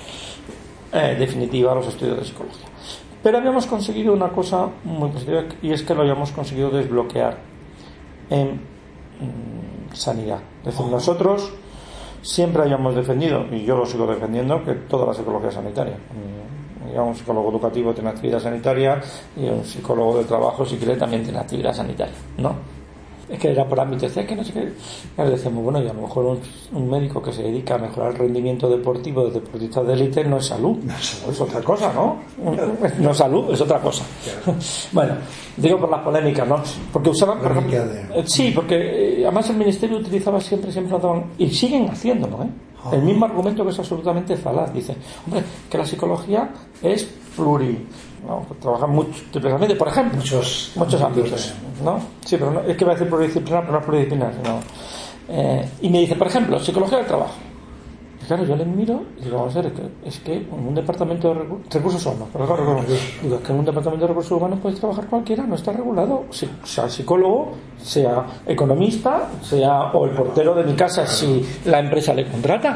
S2: eh, definitiva a los estudios de psicología. Pero habíamos conseguido una cosa muy positiva, y es que lo habíamos conseguido desbloquear en mm, sanidad. Es decir, nosotros siempre habíamos defendido, y yo lo sigo defendiendo, que toda la psicología es sanitaria. Un psicólogo educativo tiene actividad sanitaria, y un psicólogo de trabajo, si quiere, también tiene actividad sanitaria, ¿no? Es que era por ámbito, es que no sé qué. Y le decíamos, bueno, y a lo mejor un, un médico que se dedica a mejorar el rendimiento deportivo de deportistas de élite no es salud, no es, salud. Es otra cosa, ¿no? No es salud, es otra cosa. Bueno, digo por las polémicas, ¿no? Porque usaban, por ejemplo, de... sí, porque eh, además el ministerio utilizaba siempre, siempre lo y siguen haciéndolo, ¿eh? El mismo argumento, que es absolutamente falaz. Dice, hombre, que la psicología es pluri, ¿no? Trabaja múltiplemente, por ejemplo, muchos, muchos ámbitos, ¿no? Sí, pero no, es que va a decir pluridisciplinar, pero no es pluridisciplinar, sino, eh, y me dice, por ejemplo, psicología del trabajo. Y claro, yo le miro y digo, vamos a ver, es que, es que en un departamento de recursos, recursos humanos, digo, es que en un departamento de recursos humanos puede trabajar cualquiera, no está regulado, sea psicólogo, sea economista, sea o el portero de mi casa si la empresa le contrata.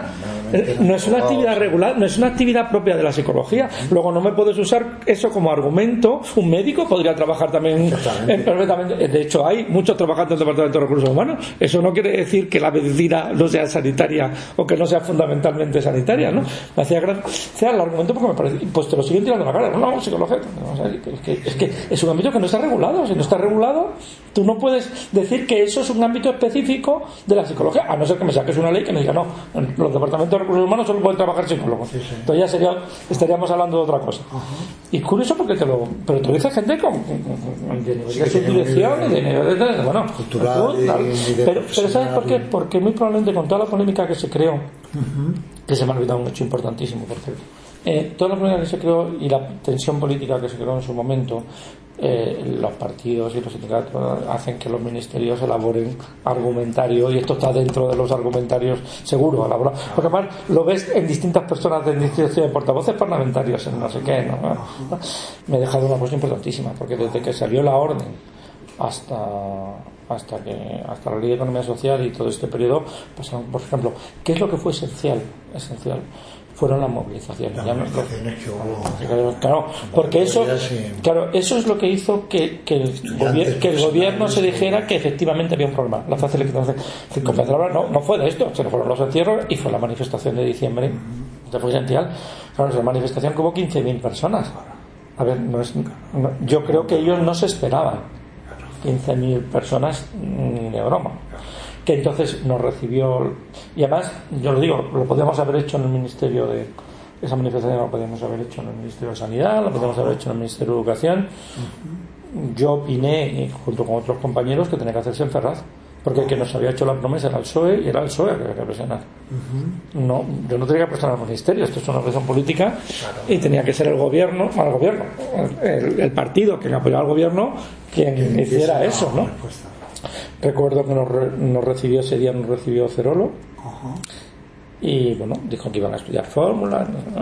S2: eh, no es una actividad regular, no es una actividad propia de la psicología. Luego no me puedes usar eso como argumento. Un médico podría trabajar también en, perfectamente. De hecho, hay muchos trabajantes del Departamento de Recursos Humanos. Eso no quiere decir que la medicina no sea sanitaria o que no sea fundamentalmente sanitaria, ¿no? Me hacía gracia el argumento porque me parece, pues te lo siguen tirando la cara. No, no, psicología. No, o sea, es, que, es que es un ámbito que no está regulado. Si no está regulado, tú no puedes decir que eso es un ámbito específico de la psicología, a no ser que me saques una ley que me diga no, en los departamentos de recursos humanos solo pueden trabajar psicólogos. Sí, sí. Entonces ya sería, estaríamos hablando de otra cosa. Uh-huh. Y curioso porque te lo, pero te lo dice gente con, con, con de nivel de subdirección y de nivel de, bueno, cultural, y, y pero, pero ¿sabes por qué? Porque muy probablemente con toda la polémica que se creó, uh-huh. que se me ha olvidado un hecho importantísimo, por cierto. Eh, toda la polémica que se creó y la tensión política que se creó en su momento, eh, los partidos y los sindicatos hacen que los ministerios elaboren argumentario, y esto está dentro de los argumentarios seguro elaborados, porque además lo ves en distintas personas de instituciones, portavoces parlamentarios, en no sé qué, ¿no? Me he dejado una cosa importantísima, porque desde que salió la orden hasta hasta que hasta la ley de economía social y todo este periodo pasaron, por ejemplo, ¿qué es lo que fue esencial? esencial fueron las movilizaciones.
S1: Las movilizaciones que
S2: hubo. Claro, porque eso, claro, eso es lo que hizo que, que, el, gobier- que el gobierno se dijera que efectivamente había un problema. La facilitación no, no fue de esto, se fueron los encierros y fue la manifestación de diciembre. Uh-huh. Fue esencial. Claro, es la manifestación que hubo quince mil personas. A ver, no es, no, yo creo que ellos no se esperaban quince mil personas ni de broma. Que entonces nos recibió, y además yo lo digo, lo podíamos haber hecho en el Ministerio de esa manifestación, lo podíamos haber hecho en el Ministerio de Sanidad, lo podíamos haber hecho en el Ministerio de Educación. Yo opiné junto con otros compañeros que tenía que hacerse en Ferraz, porque el que nos había hecho la promesa era el P S O E y era el P S O E que había que presionar. No, yo no tenía que presionar al Ministerio, esto es una presión política, y tenía que ser el gobierno, al gobierno, el, el partido que apoyaba al gobierno quien hiciera eso, ¿no? Recuerdo que nos, re, nos recibió ese día, nos recibió Cerolo, uh-huh. y bueno, dijo que iban a estudiar fórmulas, ¿no?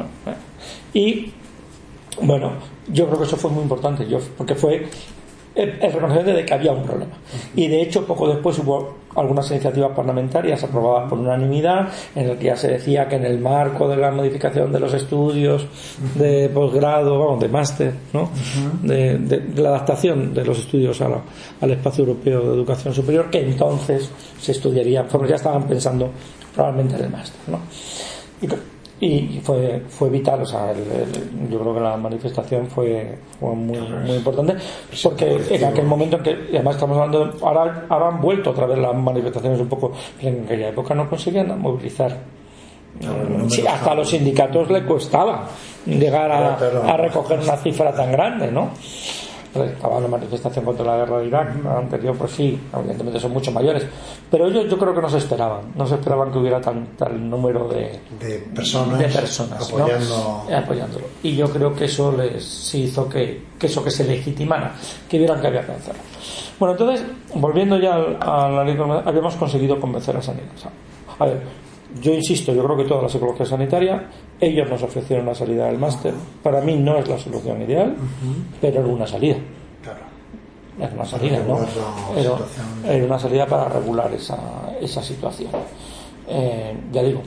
S2: Y bueno, yo creo que eso fue muy importante, yo, porque fue el, el reconocimiento de que había un problema. Uh-huh. Y de hecho, poco después hubo algunas iniciativas parlamentarias aprobadas por unanimidad, en el que ya se decía que en el marco de la modificación de los estudios de posgrado, vamos, de máster, ¿no? Uh-huh. de, de, de la adaptación de los estudios a la, al espacio europeo de educación superior, que entonces se estudiaría, porque ya estaban pensando probablemente en el máster, ¿no? Y, y fue fue vital, o sea, el, el, yo creo que la manifestación fue, fue muy, muy importante, porque en aquel momento en que, y además estamos hablando de, ahora, ahora han vuelto otra vez las manifestaciones un poco, en aquella época no conseguían movilizar, no, sí, hasta a los sindicatos le costaba llegar a, a recoger una cifra tan grande, ¿no? Estaba la manifestación contra la guerra de Irak, la anterior, pues sí, evidentemente son mucho mayores, pero ellos yo creo que no se esperaban, no se esperaban que hubiera tan, tal número de,
S1: de personas,
S2: de personas apoyando... ¿no? apoyándolo. Y yo creo que eso les hizo que, que eso que se legitimara, que vieran que había que hacerlo. Bueno, entonces, volviendo ya a la ley, habíamos conseguido convencer a Sanidad. A ver, yo insisto, yo creo que toda la psicología sanitaria, ellos nos ofrecieron la salida del máster. Para mí no es la solución ideal, uh-huh. pero es una salida. Claro. Es una salida, ¿no? Era, era una salida para regular esa, esa situación. Eh, ya digo,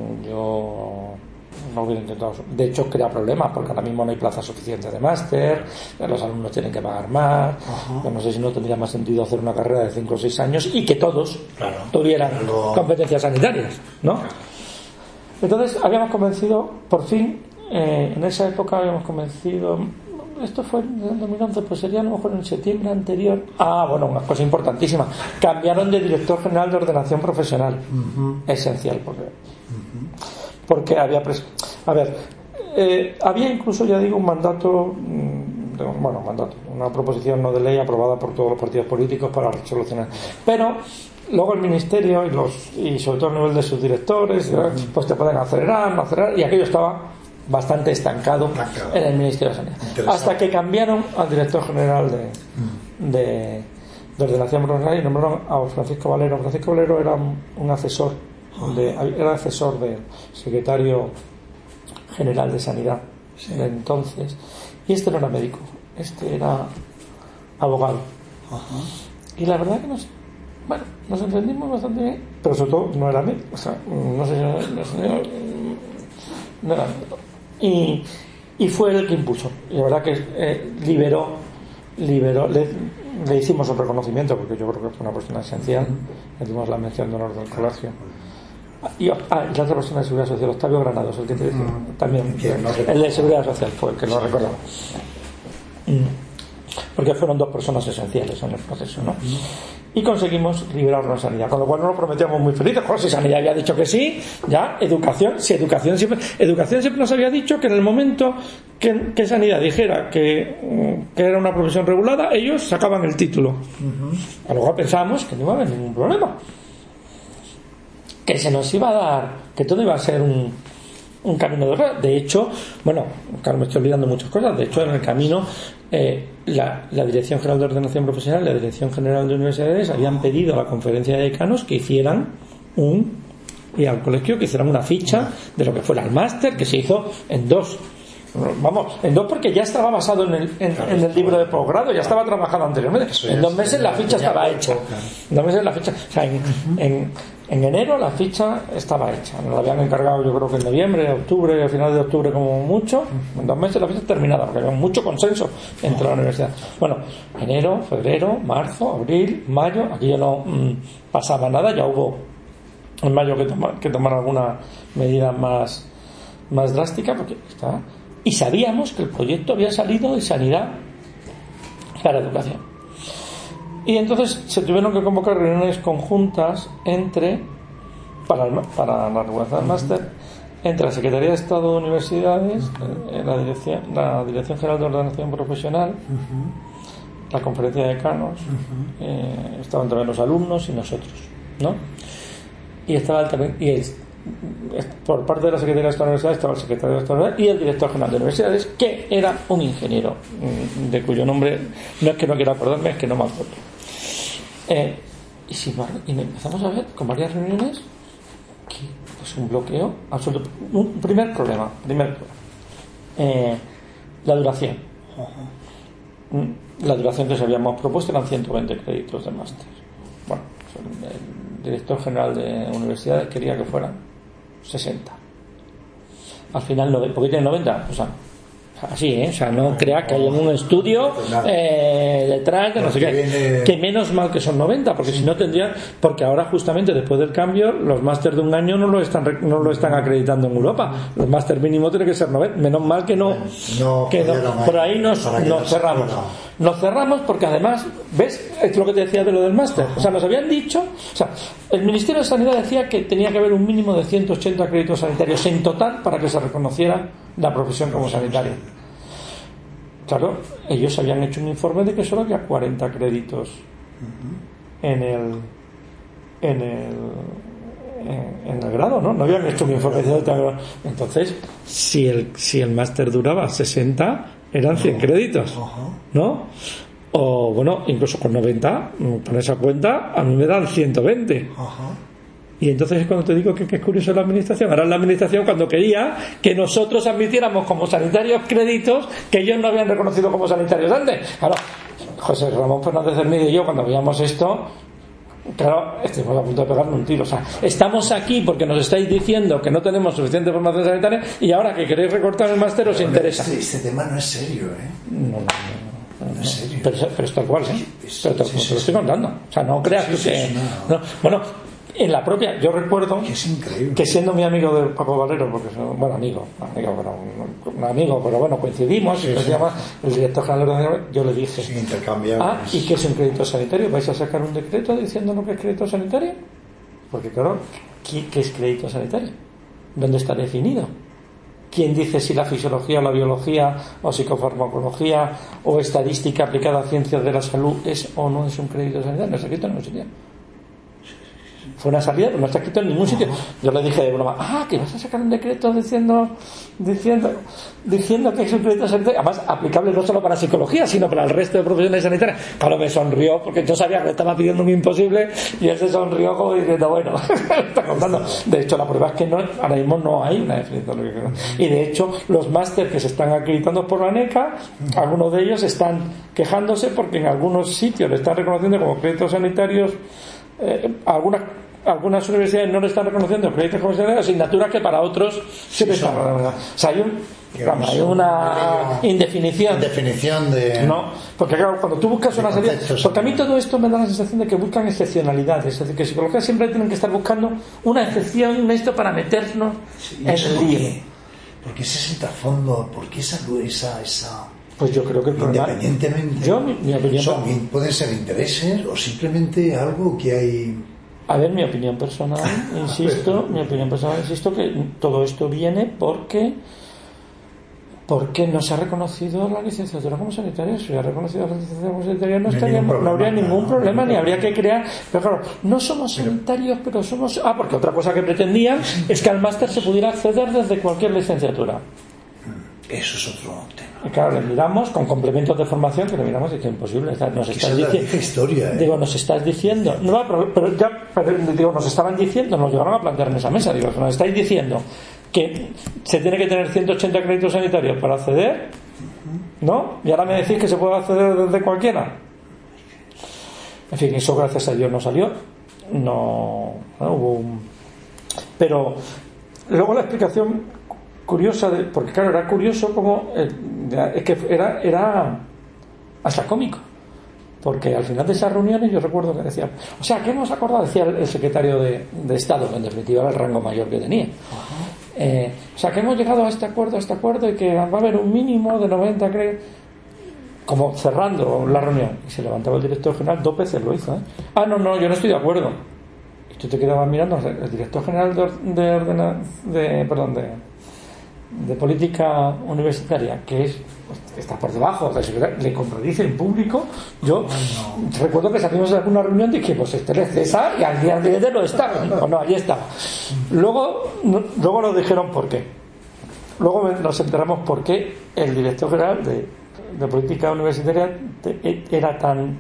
S2: yo no hubiera intentado. De hecho, crea problemas porque ahora mismo no hay plazas suficientes de máster, los alumnos tienen que pagar más. Uh-huh. No sé si no tendría más sentido hacer una carrera de cinco o seis años y que todos claro. tuvieran Pero... competencias sanitarias, ¿no? Entonces, habíamos convencido, por fin, eh, en esa época habíamos convencido. Esto fue en dos mil once, pues sería a lo mejor en septiembre anterior. Ah, bueno, una cosa importantísima. Cambiaron de director general de ordenación profesional. Uh-huh. Esencial, porque. Uh-huh. Porque había pres- a ver eh, había incluso, ya digo, un mandato de, bueno, mandato una proposición no de ley aprobada por todos los partidos políticos para solucionar, pero luego el ministerio y los y sobre todo a nivel de sus directores, pues te pueden acelerar, no acelerar, y aquello estaba bastante estancado en el Ministerio de Sanidad, hasta que cambiaron al director general de, de, de ordenación profesional y nombraron a Francisco Valero. Francisco Valero era un, un asesor De, era asesor del secretario general de Sanidad sí. de entonces, y este no era médico, este era abogado. Uh-huh. Y la verdad que no sé, bueno, nos entendimos bastante bien, pero sobre todo no era mí, o sea, no sé, no, no, no era mí. Y, y fue el que impulsó, y la verdad que eh, liberó, liberó le, le hicimos un reconocimiento, porque yo creo que fue una persona esencial, le dimos la mención de honor del colegio. Y, ah, y la otra persona de Seguridad Social, Octavio Granados, el que te decía, mm. también, el de Seguridad Social fue el que lo recordó. Porque fueron dos personas esenciales en el proceso, ¿no? Y conseguimos liberarnos de sanidad, con lo cual no nos prometíamos muy felices. Pues si sanidad había dicho que sí, ya, educación, si educación siempre, educación siempre nos había dicho que en el momento que, que sanidad dijera que, que era una profesión regulada, ellos sacaban el título. Uh-huh. A lo mejor pensábamos que no iba a haber ningún problema, que se nos iba a dar, que todo iba a ser un, un camino de verdad. De hecho, bueno, claro, me estoy olvidando muchas cosas. De hecho, en el camino eh, la, la Dirección General de Ordenación Profesional y la Dirección General de Universidades habían pedido a la Conferencia de Decanos que hicieran un, y al colegio que hicieran una ficha de lo que fuera el máster, que se hizo en dos. Vamos, en dos porque ya estaba basado en el, en, en el libro de posgrado, ya estaba trabajado anteriormente. En dos meses la ficha estaba hecha. En dos meses la ficha, o sea, en, en, en enero la ficha estaba hecha. Nos la habían encargado, yo creo que en noviembre, octubre, a finales de octubre como mucho. En dos meses la ficha terminada, porque había mucho consenso entre la universidad. Bueno, enero, febrero, marzo, abril, mayo, aquí ya no mmm, pasaba nada, ya hubo en mayo que tomar, que tomar alguna medida más, más drástica, porque estaba. Y sabíamos que el proyecto había salido de sanidad para educación. Y entonces se tuvieron que convocar reuniones conjuntas entre para, el, para la regulación del máster entre la Secretaría de Estado de Universidades, la Dirección, la Dirección General de Ordenación Profesional, uh-huh. la Conferencia de Decanos, uh-huh. eh, estaban también los alumnos y nosotros, ¿no? Y estaba el, y el, por parte de la Secretaría de Estado de Universidades estaba el Secretario de Estado y el Director General de Universidades, que era un ingeniero, de cuyo nombre no es que no quiera acordarme, es que no me acuerdo. Eh, y, si, y empezamos a ver con varias reuniones que pues un bloqueo absoluto. Un primer problema, primer problema. Eh, la duración. La duración que se habíamos propuesto eran ciento veinte créditos de máster. Bueno, el Director General de Universidades quería que fueran sesenta. Al final, ¿por qué tiene noventa? O sea, así, ¿eh? O sea, no crea que hay un estudio eh, detrás de no sé qué. Que menos mal que son noventa, porque si no tendrían. Porque ahora, justamente después del cambio, los máster de un año no lo están no lo están acreditando en Europa. Los máster mínimo tiene que ser noventa. Menos mal que no. Que no. Por ahí nos, nos cerramos. Nos cerramos porque además, ¿ves? Es lo que te decía de lo del máster. O sea, nos habían dicho. O sea, el Ministerio de Sanidad decía que tenía que haber un mínimo de ciento ochenta créditos sanitarios en total para que se reconociera la profesión como sanitaria. Claro, ellos habían hecho un informe de que solo había cuarenta créditos en el en el en, en el grado, ¿no? No habían hecho un informe de entonces, si el si el máster duraba sesenta, eran cien créditos, ¿no? O bueno, incluso con noventa, con esa cuenta, a mí me dan ciento veinte. Y entonces es cuando te digo que, que es curioso la administración. Ahora la administración, cuando quería que nosotros admitiéramos como sanitarios créditos que ellos no habían reconocido como sanitarios antes. Claro, José Ramón Fernández Hermida y yo, cuando veíamos esto, claro, estuvimos a punto de pegarnos un tiro. O sea, estamos aquí porque nos estáis diciendo que no tenemos suficiente formación sanitaria y ahora que queréis recortar el máster os interesa.
S1: Este, este tema no es serio, ¿eh?
S2: No, no, no. No, no, serio? Pero, pero es tal cual, ¿eh? Pero te, sí, sí, te lo estoy contando. O sea, no creas sí, que... Sí, sí, no. No, bueno, en la propia... Yo recuerdo que, es increíble, que siendo mi amigo de Paco Valero, porque es un buen amigo, amigo pero, un, un amigo, pero bueno, coincidimos, sí, y sí. Llama, el director general, yo le dije...
S1: Sí, intercambiamos.
S2: Ah, ¿y qué es un crédito sanitario? ¿Vais a sacar un decreto diciendo lo que es crédito sanitario? Porque claro, ¿qué, qué es crédito sanitario? ¿Dónde está definido? ¿Quién dice si la fisiología o la biología o psicofarmacología o estadística aplicada a ciencias de la salud es o no es un crédito sanitario? No está escrito en ningún sitio. Fue una salida, pero no está escrito en ningún sitio. Yo le dije de broma, ah, que vas a sacar un decreto diciendo diciendo diciendo que es un crédito sanitario, además aplicable no solo para psicología, sino para el resto de profesiones sanitarias. Claro, me sonrió porque yo sabía que le estaba pidiendo un imposible y él se sonrió como diciendo, bueno, está contando. De hecho, la prueba es que no, ahora mismo no hay una definición. Y de hecho, los máster que se están acreditando por la NECA, algunos de ellos están quejándose porque en algunos sitios le están reconociendo como créditos sanitarios eh, algunas algunas universidades no le están reconociendo créditos profesionales asignaturas que para otros sí, sí están. O sea, hay, un, digamos, hay una indefinición.
S1: Indefinición de.
S2: No, porque claro, cuando tú buscas una serie. Porque a mí todo esto me da la sensación de que buscan excepcionalidades. Es decir, que psicología siempre tienen que estar buscando una excepción en esto para meternos sí, en el lío.
S1: Porque ese es el trasfondo, porque esa esa esa.
S2: Pues yo creo que el problema,
S1: independientemente.
S2: Yo, mi, mi opinión.
S1: Son, pueden ser intereses o simplemente algo que hay.
S2: A ver, mi opinión personal, insisto, mi opinión personal, insisto que todo esto viene porque porque no se ha reconocido la licenciatura como sanitaria. Si hubiera reconocido la licenciatura como sanitaria no, estaría, no, no habría ningún problema, ni habría que crear. Pero claro, no somos sanitarios, pero somos. Ah, porque otra cosa que pretendían es que al máster se pudiera acceder desde cualquier licenciatura.
S1: Eso es otro tema.
S2: Y claro, le miramos con complementos de formación que le miramos y que es imposible. Nos estás diciendo,
S1: historia, ¿eh?
S2: Digo, nos estás diciendo, no, pero, pero ya, pero, digo, nos estaban diciendo, nos llegaron a plantear en esa mesa, digo, nos estáis diciendo que se tiene que tener ciento ochenta créditos sanitarios para acceder, ¿no? Y ahora me decís que se puede acceder desde cualquiera. En fin, eso gracias a Dios no salió, no, no hubo un... Pero luego la explicación curiosa de, porque claro, era curioso como eh, es que era era hasta cómico, porque al final de esas reuniones yo recuerdo que decía, o sea, ¿qué hemos acordado? Decía el, el secretario de, de Estado, que en definitiva era el rango mayor que tenía. eh, o sea, que hemos llegado a este acuerdo a este acuerdo y que va a haber un mínimo de noventa, creo, como cerrando la reunión, y se levantaba el director general, dos veces lo hizo, ¿eh? ah, no, no, yo no estoy de acuerdo, y tú te quedabas mirando, el director general de, de, ordena, de perdón, de de política universitaria, que es está por debajo, le contradice en público. Yo no. recuerdo que salimos de alguna reunión y dije, pues este es César, y al día siguiente no estaba, o no, allí estaba. Luego, no, luego nos dijeron por qué. Luego nos enteramos por qué el director general de, de política universitaria era tan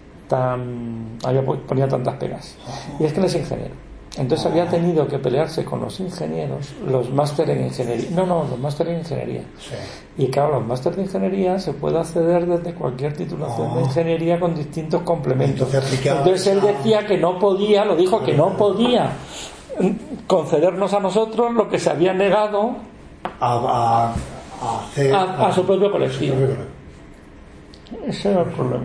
S2: tan había ponía tantas pegas. Y es que él es ingeniero. Entonces había tenido que pelearse con los ingenieros, los máster en ingeniería. No, no, los máster en ingeniería. Sí. Y claro, los máster de ingeniería se puede acceder desde cualquier titulación oh. de ingeniería con distintos complementos. Entonces, Entonces él decía que no podía, lo dijo, que no podía concedernos a nosotros lo que se había negado
S1: a, a, a, hacer,
S2: a, a su propio colegio. Ese era el problema.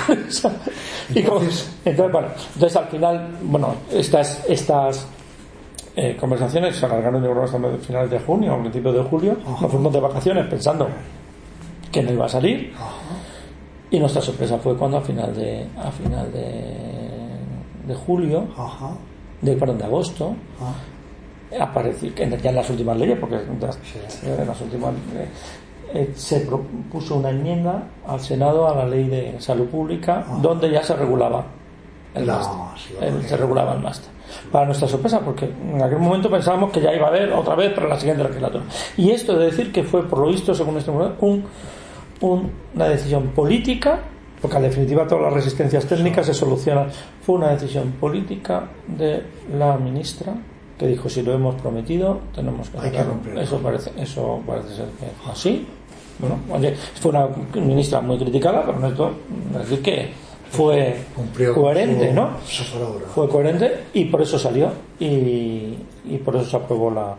S2: y como, entonces, bueno, entonces al final, bueno, estas estas eh, conversaciones se alargaron, yo creo, hasta finales de junio o principios de julio. Ajá. Nos fuimos de vacaciones pensando que no iba a salir. Ajá. Y nuestra sorpresa fue cuando a final de a final de, de julio, Ajá. de perdón, de agosto, Ajá. apareció que ya en las últimas leyes, porque sí. en las últimas eh, Eh, se propuso una enmienda al Senado a la ley de salud pública ah. donde ya se regulaba el no, máster sí, el, se regulaba el máster para nuestra sorpresa, porque en aquel momento pensábamos que ya iba a haber otra vez para la siguiente legislatura, y esto de decir que fue por lo visto, según este momento, un, un, una decisión política, porque en definitiva todas las resistencias técnicas se solucionan, fue una decisión política de la ministra, que dijo, si lo hemos prometido tenemos que hacerlo. Eso parece, eso parece ser que es así. Bueno, oye, fue una ministra muy criticada, pero no es decir que fue Cumplió coherente, su, ¿no? Su fue coherente y por eso salió y, y por eso se aprobó la,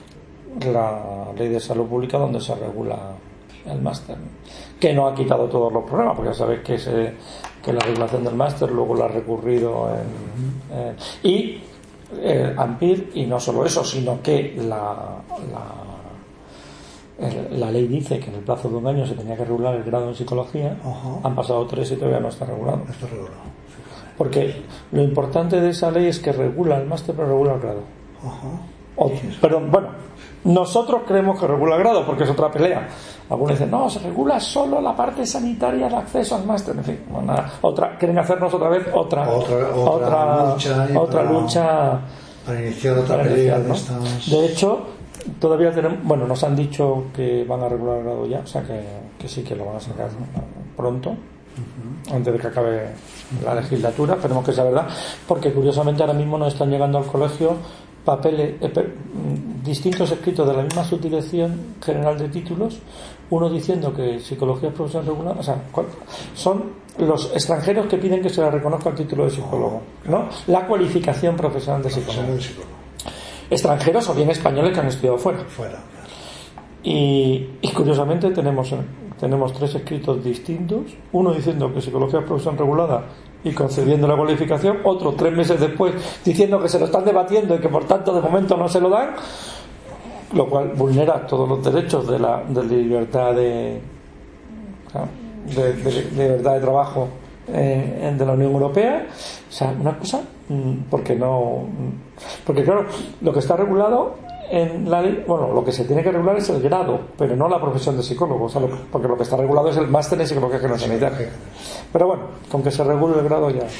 S2: la ley de salud pública donde se regula el máster, que no ha quitado todos los problemas, porque ya sabéis que, se, que la regulación del máster luego la ha recurrido en, en, y el AMPIR, y no solo eso, sino que la, la la ley dice que en el plazo de un año se tenía que regular el grado en psicología. Ajá. Han pasado tres y todavía no está regulado.
S1: No está regulado.
S2: Porque lo importante de esa ley es que regula el máster, pero regula el grado. Ajá. O, perdón, bueno, nosotros creemos que regula el grado, porque es otra pelea. Algunos dicen, no, se regula solo la parte sanitaria de acceso al máster. En fin, bueno, nada, otra, quieren hacernos otra vez otra
S1: otra, otra,
S2: otra lucha,
S1: otra
S2: para,
S1: lucha para iniciar otra para pelea, iniciar, ¿no? de, estas...
S2: de hecho, todavía tenemos, bueno, nos han dicho que van a regular el grado ya, o sea que, que sí que lo van a sacar pronto, uh-huh. antes de que acabe la legislatura. Esperemos que sea verdad, porque curiosamente ahora mismo nos están llegando al colegio papeles eh, per, distintos escritos de la misma Subdirección General de Títulos, uno diciendo que psicología es profesión regular, o sea, son los extranjeros que piden que se les reconozca el título de psicólogo, ¿no? La cualificación profesional de psicólogo. Extranjeros o bien españoles que han estudiado fuera.
S1: Fuera.
S2: Y, y curiosamente tenemos tenemos tres escritos distintos, uno diciendo que psicología es profesión regulada y concediendo la cualificación, otro tres meses después diciendo que se lo están debatiendo y que por tanto de momento no se lo dan, lo cual vulnera todos los derechos de la de libertad de de, de, de libertad de trabajo eh, de la Unión Europea. O sea, una cosa, porque no porque claro, lo que está regulado en la ley, bueno, lo que se tiene que regular es el grado, pero no la profesión de psicólogo, o sea, lo, porque lo que está regulado es el máster en psicología general sanitaria. Pero bueno, con que se regule el grado ya.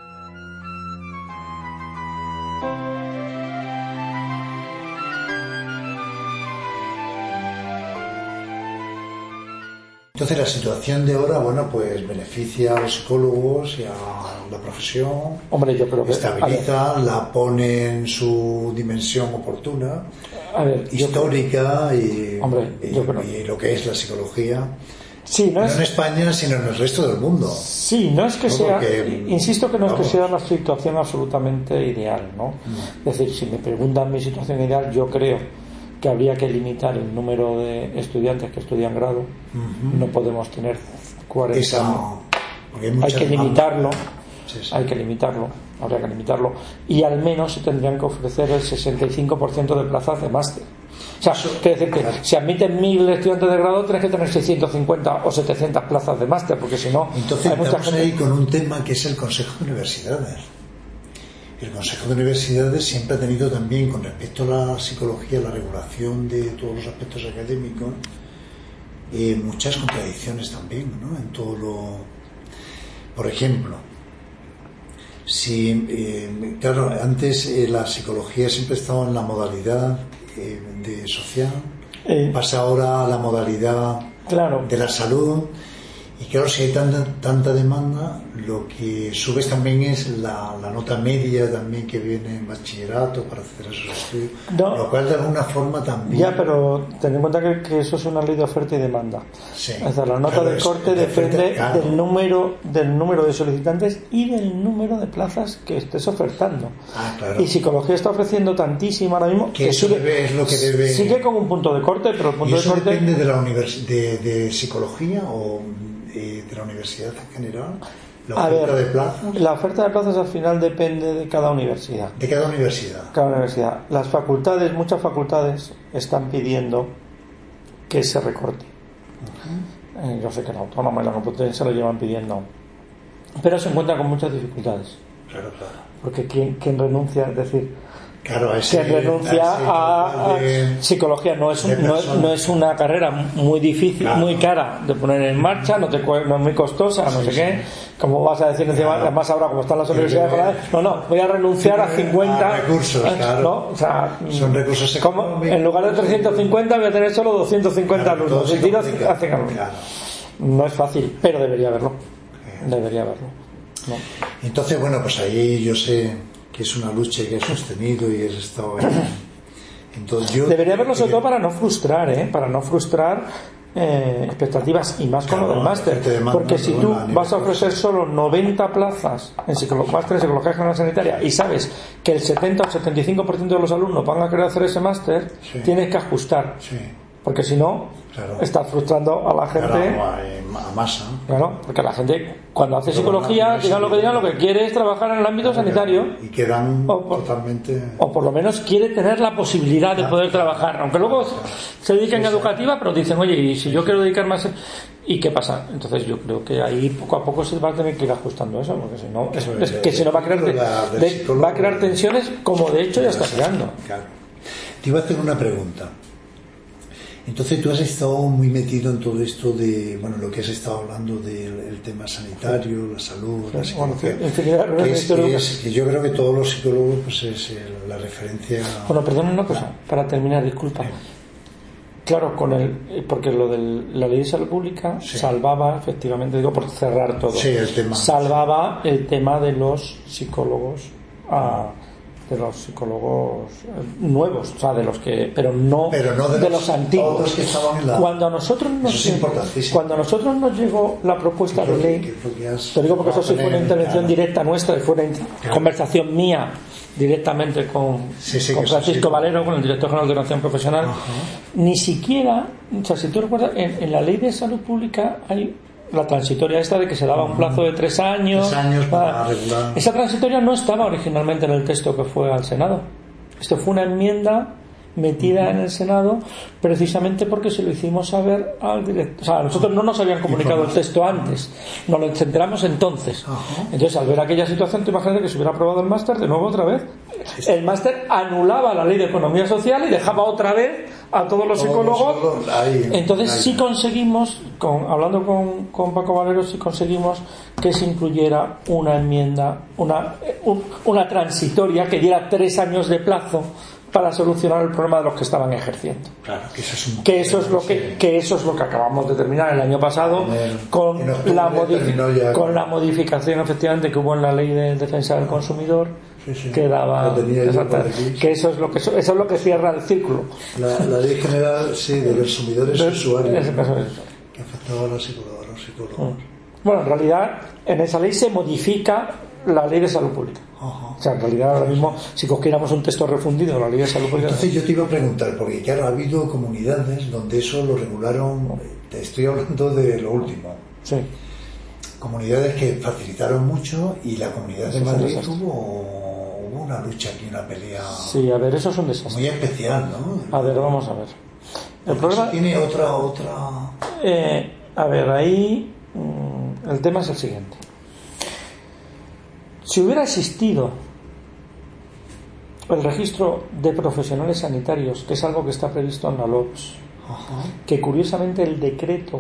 S1: Entonces la situación de ahora, bueno, pues beneficia a los psicólogos y a la profesión.
S2: Hombre, yo creo que
S1: estabiliza, la pone en su dimensión oportuna,
S2: a ver,
S1: histórica
S2: creo,
S1: y,
S2: hombre,
S1: y,
S2: yo creo,
S1: y lo que es la psicología.
S2: Sí, no,
S1: no
S2: es,
S1: en España, sino en el resto del mundo.
S2: Sí, no es que
S1: ¿no?
S2: sea,
S1: Porque,
S2: insisto que no
S1: vamos.
S2: es que sea la situación absolutamente ideal, ¿no? Mm. Es decir, si me preguntan mi situación ideal, yo creo que habría que limitar el número de estudiantes que estudian grado. Uh-huh. No podemos tener cuarenta.
S1: Esa,
S2: hay, hay que limitarlo. Sí, sí. Hay que limitarlo. Habría que limitarlo. Y al menos se tendrían que ofrecer el sesenta y cinco por ciento de plazas de máster. O sea, quiere decir que claro. Si admiten mil estudiantes de grado, tienes que tener seiscientos cincuenta o setecientas plazas de máster, porque si no,
S1: entonces
S2: hay mucha
S1: estamos
S2: gente...
S1: ahí con un tema que es el Consejo de Universidades. El Consejo de Universidades siempre ha tenido también, con respecto a la psicología, la regulación de todos los aspectos académicos, eh, muchas contradicciones también, ¿no? En todo lo... Por ejemplo, si, eh, claro, antes eh, la psicología siempre estaba en la modalidad eh, de social, eh, pasa ahora a la modalidad
S2: claro.
S1: de la salud. Y claro, si hay tanta, tanta demanda, lo que subes también es la, la nota media también que viene en bachillerato para acceder a esos estudios, no, lo cual de alguna forma también...
S2: Ya, pero ten en cuenta que, que eso es una ley de oferta y demanda.
S1: Sí,
S2: o sea, la nota
S1: claro,
S2: de corte
S1: de
S2: depende
S1: oferta, claro.
S2: del número del número de solicitantes y del número de plazas que estés ofertando.
S1: Ah, claro.
S2: Y psicología está ofreciendo tantísimo ahora mismo
S1: que,
S2: que
S1: eso
S2: sigue,
S1: debe, es lo que debe...
S2: sigue con un punto de corte, pero el punto
S1: ¿Y eso
S2: de corte
S1: depende de la univers... de, de psicología o de la universidad en general? ¿La oferta
S2: a ver,
S1: de plazas?
S2: La oferta de plazas al final depende de cada universidad.
S1: De cada universidad.
S2: Cada universidad. Las facultades, muchas facultades están pidiendo que se recorte. Uh-huh. Eh, yo sé que la Autónoma y la Complutense lo llevan pidiendo, pero se encuentran con muchas dificultades.
S1: Claro, claro.
S2: Porque quien, quien renuncia, es decir,
S1: claro, a ese,
S2: quien renuncia
S1: a, ese
S2: a, a
S1: de,
S2: psicología no es, un, no, es, no es una carrera muy difícil, claro. muy cara de poner en marcha, no, te, no es muy costosa, no sí, sé sí. qué. Como vas a decir encima, claro. Además ahora como están las universidades, no, no, voy a renunciar a cincuenta
S1: a recursos, claro.
S2: ¿no? O sea,
S1: son recursos
S2: como en lugar de trescientos cincuenta voy a tener solo doscientos cincuenta
S1: claro,
S2: alumnos. Y tiros hace claro. No es fácil, pero debería haberlo. Debería haberlo. No.
S1: Entonces, bueno, pues ahí yo sé que es una lucha que he sostenido y he estado ahí. Entonces yo
S2: debería haberlo sobre todo para no frustrar, ¿eh? Para no frustrar eh, expectativas y más con claro, lo del máster. Porque si tú vas a ofrecer solo noventa plazas en psicolo- máster en psicología general sanitaria y sabes que el setenta o setenta y cinco por ciento de los alumnos van a querer hacer ese máster, sí. tienes que ajustar.
S1: Sí.
S2: Porque si no, claro. estás frustrando a la gente.
S1: Claro, a masa.
S2: Claro, porque la gente, cuando hace psicología, digan lo que digan, lo que quiere es trabajar en el ámbito claro, sanitario.
S1: Y quedan
S2: o por,
S1: totalmente.
S2: O por lo menos quiere tener la posibilidad de
S1: claro,
S2: poder
S1: claro,
S2: trabajar. Aunque luego claro. se dediquen a educativa, pero dicen, oye, y si yo quiero dedicar más. ¿Y qué pasa? Entonces yo creo que ahí poco a poco se va a tener que ir ajustando eso, porque si no, es, es que si no va a crear, de, de, va a crear tensiones como de hecho ya está creando.
S1: Claro. Te iba a hacer una pregunta. Entonces tú has estado muy metido en todo esto de, bueno, lo que has estado hablando del tema sanitario, la salud, sí, la psicología, bueno, que, es, que, es, que yo creo que todos los psicólogos pues es el, la referencia.
S2: Bueno, perdón una cosa, para terminar, disculpa. Sí. Claro, con el, porque lo de la ley de salud pública sí. salvaba, efectivamente, digo por cerrar todo,
S1: sí, el tema.
S2: salvaba el tema de los psicólogos a de los psicólogos nuevos, o sea, de los que, pero no,
S1: pero no de,
S2: de
S1: los,
S2: los antiguos.
S1: Otros que estaban en la...
S2: Cuando a nosotros nos,
S1: es
S2: cuando a nosotros nos llegó la propuesta de ley, te digo porque eso sí fue una intervención claro. directa nuestra, fue una claro. conversación mía directamente con,
S1: sí, sí,
S2: con Francisco sí. Valero, con el director general de Ordenación Profesional. Uh-huh. Ni siquiera, o sea, si tú recuerdas, en, en la ley de salud pública hay la transitoria esta de que se daba un plazo de tres años,
S1: tres años para regular.
S2: Esa transitoria no estaba originalmente en el texto que fue al Senado. Esto fue una enmienda metida uh-huh. en el Senado precisamente porque se lo hicimos saber al director. O sea, nosotros no nos habían comunicado el texto antes, nos lo enteramos entonces. Uh-huh. Entonces, al ver aquella situación, te imaginas que se hubiera aprobado el máster de nuevo otra vez. El máster anulaba la ley de economía social y dejaba otra vez a todos los psicólogos.
S1: Todos, ahí,
S2: entonces
S1: ahí.
S2: sí conseguimos, con, hablando con, con Paco Valero, sí conseguimos que se incluyera una enmienda, una, un, una transitoria que diera tres años de plazo para solucionar el problema de los que estaban ejerciendo.
S1: Claro, que eso es, un
S2: que eso es lo que, que eso es lo que acabamos de terminar el año pasado con la modific- con la modificación efectivamente que hubo en la ley de defensa del consumidor.
S1: Sí, sí.
S2: Que daba que eso es lo que eso, eso es lo que cierra el círculo.
S1: La, la ley general sí de consumidores y usuarios,
S2: ese caso es.
S1: que afectaba a los psicólogos, a los psicólogos.
S2: Bueno, en realidad en esa ley se modifica la ley de salud pública.
S1: Ajá.
S2: O sea, en realidad ahora mismo si cogiéramos un texto refundido de la ley de salud pública.
S1: Entonces yo te iba a preguntar, porque claro, ha habido comunidades donde eso lo regularon, te estoy hablando de lo último.
S2: Sí.
S1: Comunidades que facilitaron mucho y la comunidad de Madrid tuvo una lucha aquí, una pelea.
S2: Sí, a ver, eso es un desastre.
S1: Muy especial, ¿no?
S2: A ver, vamos a ver. El problema
S1: tiene otra otra.
S2: Eh, a ver, ahí mmm, el tema es el siguiente. Si hubiera existido el registro de profesionales sanitarios, que es algo que está previsto en la L O P S,
S1: ajá.
S2: que curiosamente el decreto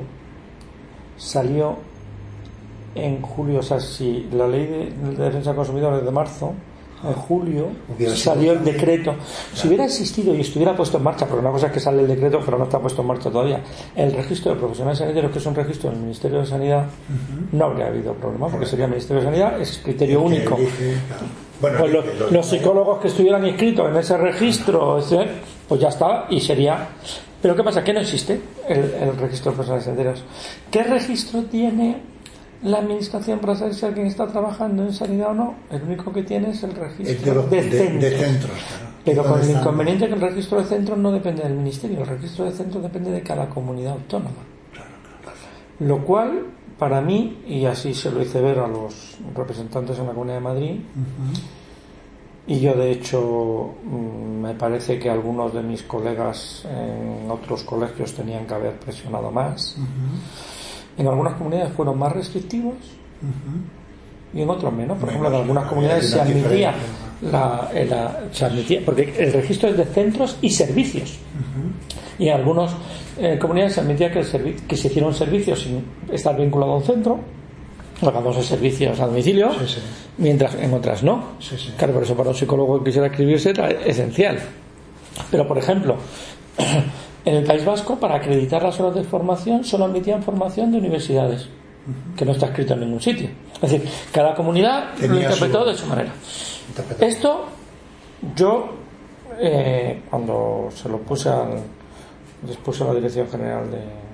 S2: salió en julio, o sea, si la ley de, de defensa del consumidor es de marzo, en julio salió el decreto. Si hubiera existido y estuviera puesto en marcha, porque una cosa es que sale el decreto pero no está puesto en marcha todavía, el registro de profesionales sanitarios, que es un registro del Ministerio de Sanidad, uh-huh. no habría habido problema, porque sería el Ministerio de Sanidad, es criterio el único. Elige, claro. Bueno, pues los, los, los psicólogos que estuvieran inscritos en ese registro, ese, pues ya está, y sería. Pero ¿qué pasa? Que no existe el, el registro de profesionales sanitarios. ¿Qué registro tiene la administración para saber si alguien está trabajando en sanidad o no? El único que tiene es el registro
S1: de,
S2: de,
S1: de
S2: centros,
S1: de centros claro.
S2: Pero con el inconveniente que el registro de centros no depende del ministerio, el registro de centros depende de cada comunidad autónoma,
S1: claro, claro.
S2: Lo cual para mí, y así se lo hice ver a los representantes en la Comunidad de Madrid, uh-huh. y yo de hecho me parece que algunos de mis colegas en otros colegios tenían que haber presionado más. uh-huh. En algunas comunidades fueron más restrictivos uh-huh. y en otras menos. Por ejemplo, en algunas comunidades se admitía, la, la, se admitía, porque el registro es de centros y servicios. Uh-huh. Y en algunas eh, comunidades se admitía que, el servi- que se hiciera un servicio sin estar vinculado a un centro, los famosos servicios a domicilio, sí, sí. mientras en otras no.
S1: Sí, sí.
S2: Claro, por eso para un psicólogo que quisiera escribirse era esencial. Pero, por ejemplo, en el País Vasco, para acreditar las horas de formación, solo admitían formación de universidades, uh-huh. que no está escrito en ningún sitio. Es decir, cada comunidad Tenía lo interpretó su... de su manera. Esto, yo, eh, cuando se lo puse al, después a la Dirección General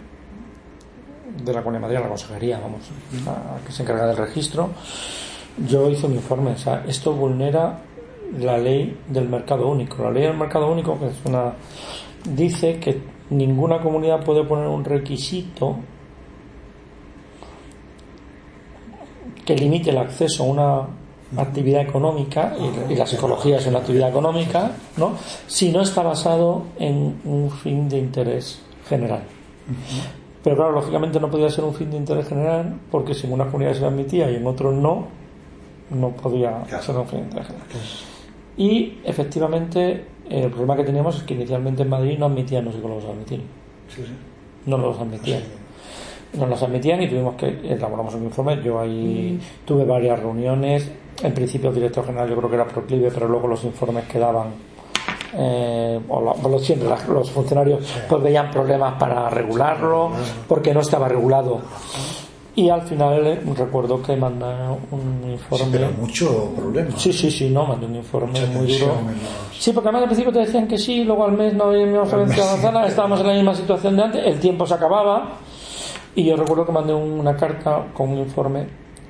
S2: de, de la Comunidad de Madrid, a la Consejería, vamos, uh-huh. a, que se encarga del registro, yo hice un informe. O sea, esto vulnera la ley del mercado único. La ley del mercado único, que es una... dice que ninguna comunidad puede poner un requisito que limite el acceso a una actividad económica, y, y la psicología es una actividad económica, ¿no?, si no está basado en un fin de interés general. Pero claro, lógicamente no podía ser un fin de interés general, porque si en unas comunidades se lo admitía y en otros no, no podía ser un fin de interés general. Y efectivamente el problema que teníamos es que inicialmente en Madrid no admitían los psicólogos a domicilio.
S1: Sí, sí.
S2: No los admitían. No los admitían y tuvimos que elaboramos un informe. Yo ahí mm. tuve varias reuniones. En principio el director general yo creo que era proclive, pero luego los informes que daban, eh, o la, o siempre la, los funcionarios sí. pues veían problemas para regularlo, porque no estaba regulado y al final recuerdo que mandaron un informe.
S1: Sí, pero mucho problema.
S2: Sí, sí, sí, no, mandó un informe
S1: mucha
S2: muy duro.
S1: Menos...
S2: Sí, porque además al principio te decían que sí, luego al mes no habíamos avanzado nada, estábamos en la misma situación de antes, el tiempo se acababa, y yo recuerdo que mandé una carta con un informe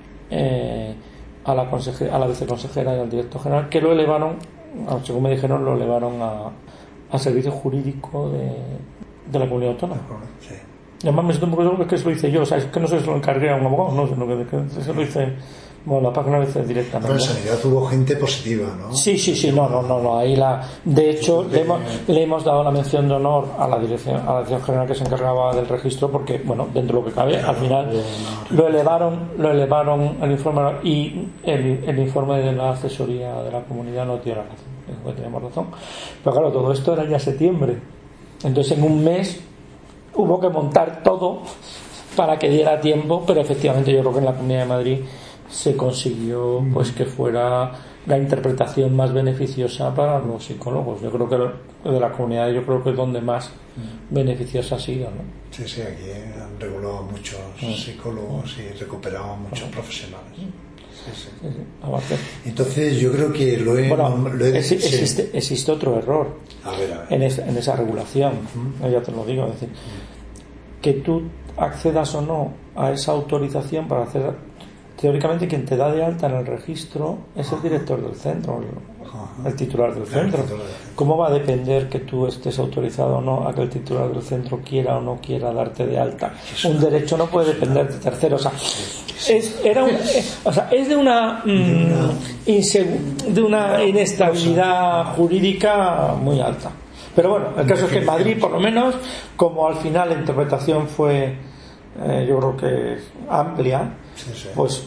S2: eh, a la consejera, a la viceconsejera y al director general, que lo elevaron, según me dijeron, lo elevaron a, a servicio jurídico de, de la comunidad autónoma.
S1: Sí.
S2: Y además me siento un poco seguro que eso lo hice yo, o sea, es que no sé si lo encargué a un abogado, no, sino que, que se lo hice, bueno, la página lo hice directamente.
S1: Pero en sanidad hubo gente positiva, ¿no?
S2: Sí, sí, sí, no, no, no, no, ahí la, de hecho le hemos, le hemos dado la mención de honor a la dirección, a la dirección general que se encargaba del registro, porque, bueno, dentro de lo que cabe, al final lo elevaron, lo elevaron el informe, y el, el informe de la asesoría de la comunidad no tiene razón, no tenemos razón, pero claro, todo esto era ya septiembre, entonces en un mes hubo que montar todo para que diera tiempo, pero efectivamente yo creo que en la Comunidad de Madrid se consiguió pues que fuera la interpretación más beneficiosa para los psicólogos. Yo creo que de la comunidad, yo creo que es donde más beneficiosa ha sido, ¿no?
S1: Sí, sí, aquí han regulado muchos psicólogos y recuperado muchos profesionales. Sí, sí.
S2: Sí, sí.
S1: Entonces yo creo que lo he,
S2: bueno,
S1: lo he
S2: es, existe, sí. existe otro error
S1: a ver, a ver.
S2: En, es, en esa regulación, uh-huh. ya te lo digo, es decir, que tú accedas o no a esa autorización para hacer, teóricamente quien te da de alta en el registro es el director del centro, el, el titular del centro. ¿Cómo va a depender que tú estés autorizado o no a que el titular del centro quiera o no quiera darte de alta? Un derecho no puede depender de terceros. O sea, es, era un, o sea, es de una, mmm, insegu- de una inestabilidad jurídica muy alta. Pero bueno, el caso es que en Madrid, por lo menos, como al final la interpretación fue, eh, yo creo que amplia,
S1: sí, sí.
S2: pues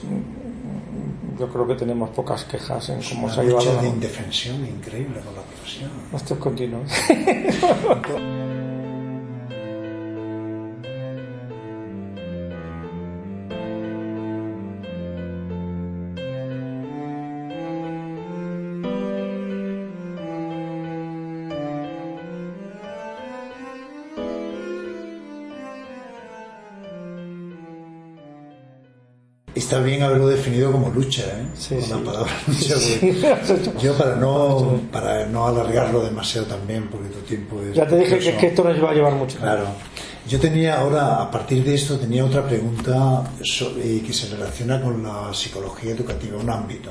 S2: yo creo que tenemos pocas quejas en cómo
S1: es
S2: se ha llevado.
S1: Una lucha de indefensión increíble con la profesión.
S2: Esto es continuo.
S1: Está bien haberlo definido como lucha, ¿eh?
S2: Sí,
S1: con
S2: sí.
S1: la palabra lucha. Sí. Yo para no para no alargarlo demasiado también, porque tu tiempo es...
S2: Ya te dije que, que esto nos iba a llevar mucho.
S1: Claro. Yo tenía ahora, a partir de esto, tenía otra pregunta sobre, que se relaciona con la psicología educativa, un ámbito.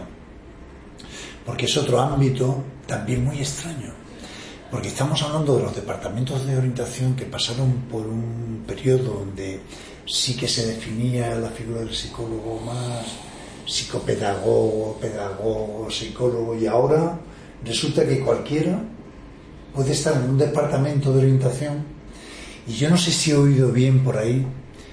S1: Porque es otro ámbito también muy extraño. Porque estamos hablando de los departamentos de orientación que pasaron por un periodo donde sí que se definía la figura del psicólogo más psicopedagogo, pedagogo, psicólogo, y ahora resulta que cualquiera puede estar en un departamento de orientación, y yo no sé si he oído bien por ahí,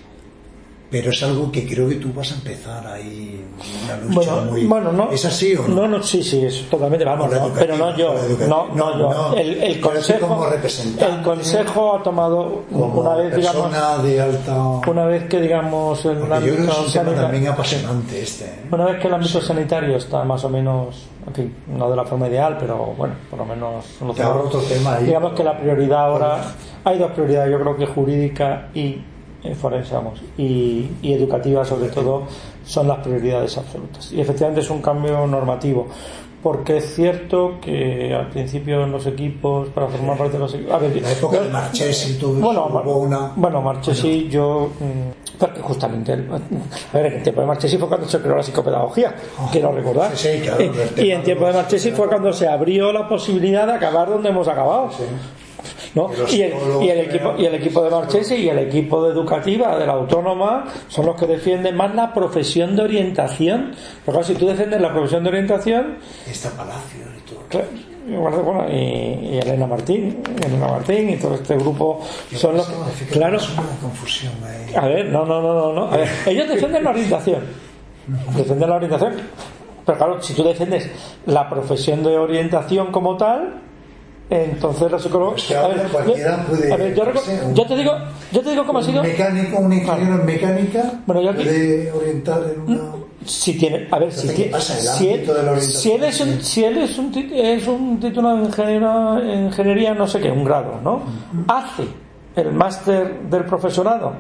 S1: pero es algo que creo que tú vas a empezar ahí una lucha
S2: bueno,
S1: muy...
S2: Bueno, no,
S1: ¿es así o no?
S2: No, no, sí, sí, es totalmente, vamos, no, pero no yo, no, no, no, yo. El, el consejo, el consejo ha tomado una vez, digamos,
S1: de alta...
S2: una vez que digamos el
S1: Porque
S2: ámbito
S1: yo creo que es un
S2: sanitario,
S1: tema también apasionante este, ¿eh?
S2: Una vez que el ámbito sanitario está más o menos, en fin, no de la forma ideal, pero bueno, por lo menos
S1: claro, otro tema ahí.
S2: Digamos que la prioridad ahora, hay dos prioridades, yo creo que jurídica y forense, vamos, y, y educativa sobre todo, son las prioridades absolutas, y efectivamente es un cambio normativo, porque es cierto que al principio en los equipos, para formar parte de los equipos, a ver,
S1: la época de Marchesi tuvo
S2: bueno,
S1: una...
S2: bueno Marchesi bueno. yo porque justamente el, a ver, en el tiempo de Marchesi fue cuando se creó la psicopedagogía, oh, quiero recordar,
S1: sí, sí, claro,
S2: y, y en tiempo de Marchesi fue cuando se abrió la posibilidad de acabar donde hemos acabado, sí. ¿No? Y, el, y, el equipo, y el equipo de Marchesi y el equipo de educativa de la autónoma son los que defienden más la profesión de orientación. Porque si tú defiendes la profesión de orientación,
S1: está Palacio y todo,
S2: claro, bueno, y, y Elena Martín Elena Martín y todo este grupo son los que, claro,
S1: confusión ahí.
S2: A ver, no, no, no, no, no. A ver, ellos defienden la orientación defienden la orientación, pero claro, si tú defiendes la profesión de orientación como tal, entonces la psicóloga,
S1: pues a ver, cualquiera puede,
S2: a ver, yo, reco-
S1: un,
S2: yo te digo yo te digo cómo ha sido
S1: un mecánico, un ingeniero en mecánica,
S2: bueno, yo aquí,
S1: puede orientar en una...
S2: si tiene, a ver, si, tiene,
S1: pasa,
S2: si, él, si él es un, si él es un, es un titulado en ingeniero, en ingeniería, no sé qué, un grado, ¿no? Uh-huh. Hace el máster del profesorado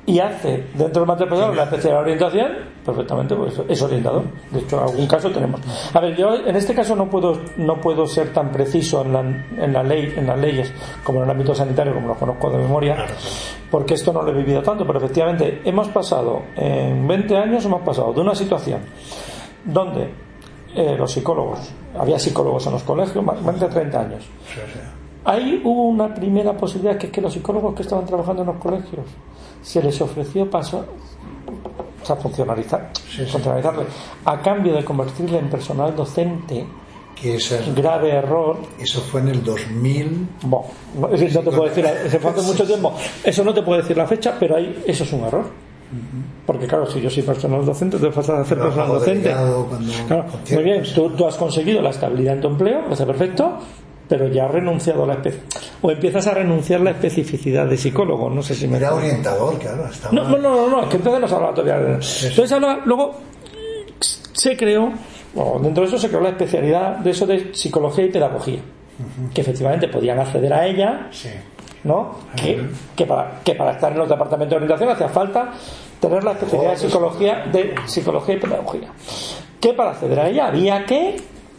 S2: y hace dentro del máster profesional la especialidad de orientación, perfectamente pues es orientador. De hecho, en algún caso tenemos. A ver, yo en este caso no puedo no puedo ser tan preciso en la, en la ley, en las leyes como en el ámbito sanitario, como lo conozco de memoria, porque esto no lo he vivido tanto, pero efectivamente hemos pasado en veinte años hemos pasado de una situación donde eh, los psicólogos, había psicólogos en los colegios, más de treinta años. Ahí hubo una primera posibilidad, que es que los psicólogos que estaban trabajando en los colegios se les ofreció paso, o sea, funcionalizar, sí, sí. funcionalizarle a cambio de convertirle en personal docente.
S1: Que eso es,
S2: grave error.
S1: Eso fue en el dos mil.
S2: Bueno, no, es decir, no te puedo decir, eso fue hace mucho tiempo. Eso no te puedo decir la fecha, pero ahí eso es un error. Porque claro, si yo soy personal docente, te vas a hacer pero personal docente. Claro, muy bien, tú, tú has conseguido la estabilidad en tu empleo, está perfecto, pero ya has renunciado a la especie, o empiezas a renunciar a la especificidad de psicólogo. No sé si me
S1: era orientador, claro. Estaba...
S2: No, no, no, no, es que entonces no se hablaba todavía. Entonces habla, luego se creó, bueno, dentro de eso se creó la especialidad de eso de psicología y pedagogía, uh-huh. que efectivamente podían acceder a ella. Sí. ¿No? Que, que, para, que para estar en los departamentos de orientación hacía falta tener la especialidad de psicología de psicología y pedagogía, que para acceder a ella había que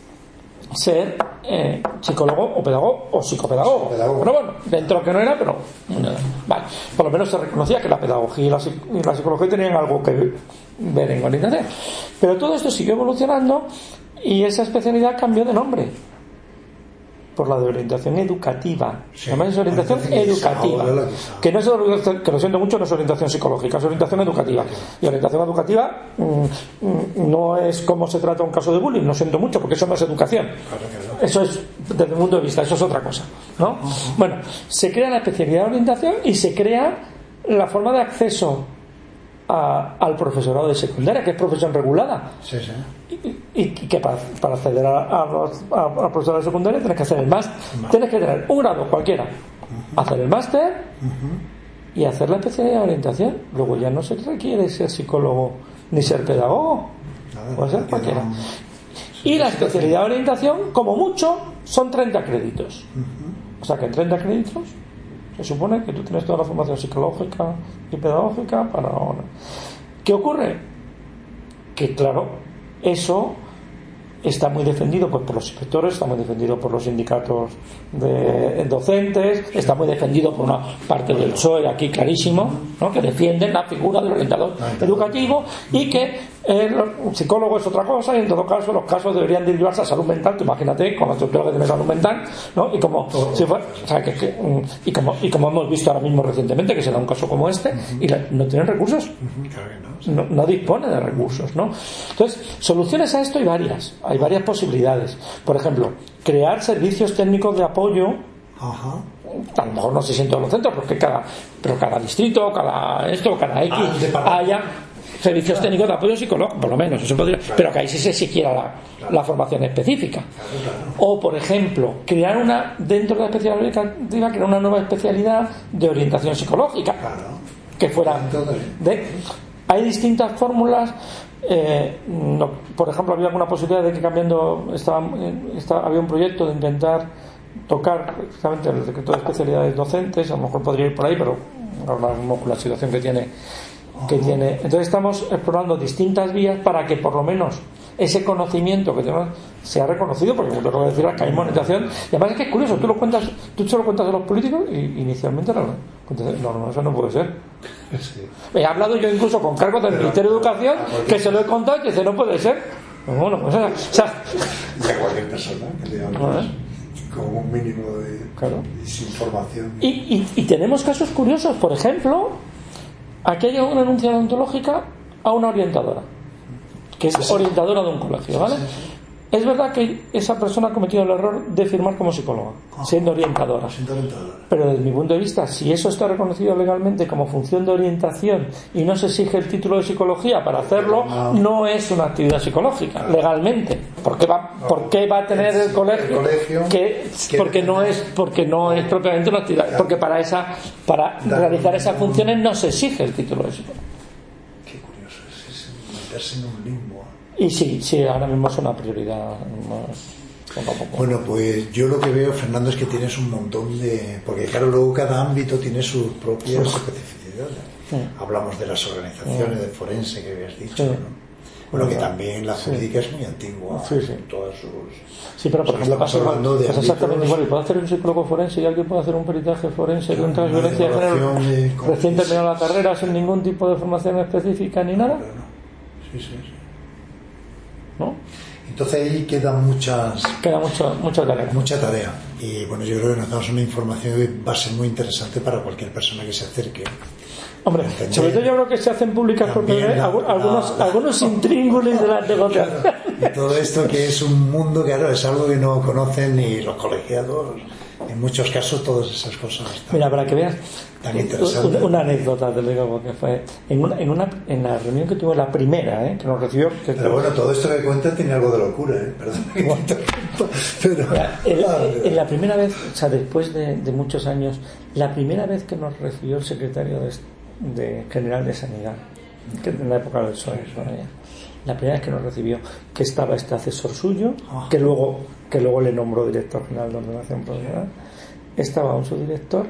S2: ser eh, psicólogo o pedagogo o psicopedagogo. Pero bueno, dentro que no era, pero vale, por lo menos se reconocía que la pedagogía y la, y la psicología tenían algo que ver en orientación. Pero todo esto siguió evolucionando y esa especialidad cambió de nombre por la de orientación educativa. Sí, además es orientación educativa, que no es orientación, que lo siento mucho, no es orientación psicológica, es orientación educativa. Y orientación educativa mmm, no es cómo se trata un caso de bullying, lo siento mucho, porque eso no es educación. Eso es desde el punto de vista, eso es otra cosa, ¿no? Uh-huh. Bueno, se crea la especialidad de orientación y se crea la forma de acceso A, al profesorado de secundaria, que es profesión regulada. Sí, sí. Y, y que para, para acceder a, a los a, a profesorado de secundaria tienes que hacer el máster, tienes que tener un grado cualquiera, uh-huh. hacer el máster uh-huh. y hacer la especialidad de orientación. Luego ya no se requiere ser psicólogo ni ser pedagogo, ver, puede ser cualquiera. No... Y la especialidad de orientación, como mucho, son treinta créditos. Uh-huh. O sea que en treinta créditos se supone que tú tienes toda la formación psicológica y pedagógica para ahora. ¿Qué ocurre? Que claro, eso está muy defendido pues por los inspectores, está muy defendido por los sindicatos de docentes, está muy defendido por una parte del P S O E aquí clarísimo, ¿no? Que defienden la figura del orientador educativo y que el psicólogo es otra cosa, y en todo caso los casos deberían derivarse a salud mental. Tú imagínate con la estructura que tiene salud mental, ¿no? Y como si fuera, o sea, que, que, y como y como hemos visto ahora mismo recientemente que se da un caso como este y la, no tienen recursos, no, no dispone de recursos, ¿no? Entonces, soluciones a esto hay varias, hay varias posibilidades. Por ejemplo, crear servicios técnicos de apoyo. Ajá. A lo mejor no se sienten los centros, porque cada, pero cada distrito, cada esto, cada X ah, haya servicios claro. técnicos de apoyo psicológico, por lo menos, eso podría, claro. pero que ahí sí se siquiera la, claro. la formación específica. Claro, claro. O, por ejemplo, crear una, dentro de la especialidad educativa, crear una nueva especialidad de orientación psicológica, claro. que fuera de, hay distintas fórmulas. Eh, no, por ejemplo, había alguna posibilidad de que cambiando estaba, estaba, había un proyecto de intentar tocar precisamente el decreto de especialidades docentes, a lo mejor podría ir por ahí, pero ahora mismo con la situación que tiene que tiene. Entonces estamos explorando distintas vías para que por lo menos ese conocimiento que tenemos sea reconocido, porque como te acabo de decir, que hay monetización. Y además es que es curioso, tú lo cuentas, tú se lo cuentas a los políticos y inicialmente no, no, no, eso no puede ser. Sí. He hablado yo incluso con cargos del Ministerio de Educación que se lo he contado y que dice no puede ser. Bueno, pues, o sea,
S1: y a cualquier persona que le hables con un mínimo de claro. desinformación.
S2: Y, y, y tenemos casos curiosos, por ejemplo, aquí hay una anuncia odontológica a una orientadora, que es sí, orientadora de un colegio, ¿vale? Sí, sí, sí. Es verdad que esa persona ha cometido el error de firmar como psicóloga, oh, siendo orientadora. Siendo orientadora. Pero desde mi punto de vista, si eso está reconocido legalmente como función de orientación y no se exige el título de psicología para hacerlo, no, no es una actividad psicológica, claro. legalmente. ¿Por qué va, no, ¿por qué va a tener el colegio? El colegio que, porque no es, porque no es propiamente una actividad, claro. porque para esa, para Dar, realizar esas funciones no se exige el título de psicólogo.
S1: Qué curioso es, es meterse en un limbo.
S2: Y sí, sí, ahora mismo es una prioridad más.
S1: Bueno, pues yo lo que veo, Fernando, es que tienes un montón de... Porque claro, luego cada ámbito tiene sus propias especificidades. sí. Hablamos de las organizaciones sí. de forense que habías dicho, sí. ¿no? Bueno, que también la jurídica sí. es muy antigua
S2: sí, sí.
S1: en todas sus...
S2: Sí, pero por ejemplo pasa igual, pues ámbitos... exactamente igual. ¿Puede hacer un psicólogo forense y alguien puede hacer un peritaje forense de un transviolencia de género de... recién terminado la carrera sin ningún tipo de formación específica ni nada?
S1: Claro, no. Sí, sí, sí.
S2: ¿No?
S1: Entonces ahí quedan muchas...
S2: Queda mucho, mucha tarea.
S1: Mucha tarea. Y bueno, yo creo que nos damos una información que va a ser muy interesante para cualquier persona que se acerque.
S2: Hombre, entender. Sobre todo yo creo que se hacen públicas porque la, algunos, la, algunos intríngulis de la negociación.
S1: Claro, y todo esto que es un mundo, claro, es algo que no conocen ni los colegiados. En muchos casos todas esas cosas están.
S2: Mira, para que veas
S1: tan interesante.
S2: Una, una anécdota te lo digo, porque fue en una, en una en la reunión que tuve, la primera, ¿eh? que nos recibió. Que
S1: pero bueno, todo esto que cuenta tiene algo de locura, ¿eh? Perdón.
S2: Pero, Mira, en, en, en la primera vez, o sea, después de, de muchos años, la primera vez que nos recibió el secretario de, de General de Sanidad, que en la época del P S O E, ¿no? La primera vez que nos recibió, que estaba este asesor suyo, que luego que luego le nombró director general de ordenación profesional, estaba un subdirector,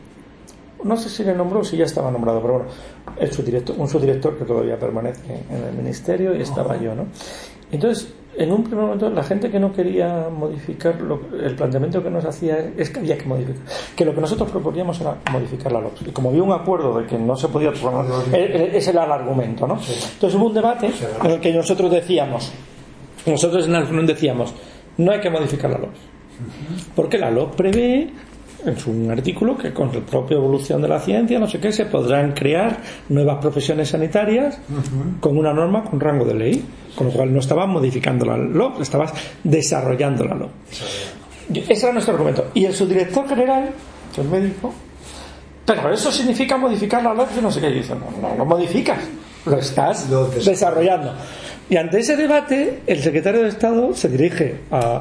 S2: no sé si le nombró o si ya estaba nombrado, pero bueno, el subdirector, un subdirector que todavía permanece en el ministerio, y estaba yo, ¿no? Entonces, en un primer momento, la gente que no quería modificar lo, el planteamiento que nos hacía es que había que modificar, que lo que nosotros proponíamos era modificar la L O P S, y como había un acuerdo de que no se podía programar, ese era el argumento, ¿no? Entonces hubo un debate en el que nosotros decíamos nosotros en la reunión decíamos no hay que modificar la L O P S porque la L O P S prevé en un artículo que con la propia evolución de la ciencia, no sé qué, se podrán crear nuevas profesiones sanitarias uh-huh. con una norma con rango de ley, con lo cual no estabas modificando la L O P S, estabas desarrollando la L O P S. Ese era nuestro argumento. Y el subdirector general, que es médico, pero eso significa modificar la L O P S, no sé qué, y dice, no, no lo modificas, lo estás lo desarrollando. Y ante ese debate, el secretario de Estado se dirige a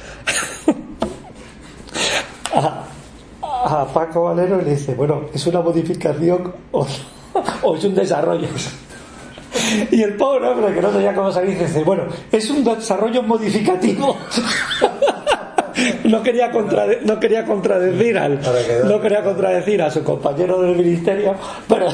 S2: a a Paco Valero y le dice, bueno, ¿es una modificación o, o es un desarrollo? Y el pobre hombre que no sabía cómo salir dice, bueno, es un desarrollo modificativo. No quería, contrade- no quería contradecir al no quería contradecir a su compañero del ministerio, pero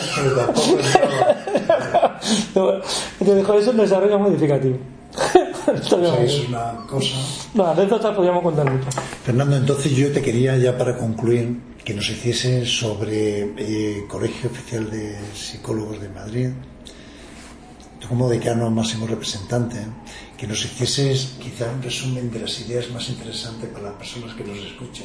S2: entonces dijo, es un desarrollo modificativo.
S1: O sea, es una cosa.
S2: No, anécdotas podríamos contar mucho.
S1: Fernando, entonces yo te quería, ya para concluir, que nos hiciese sobre el eh, Colegio Oficial de Psicólogos de Madrid, tú como decano máximo representante, que nos hicieses quizá un resumen de las ideas más interesantes para las personas que nos escuchen,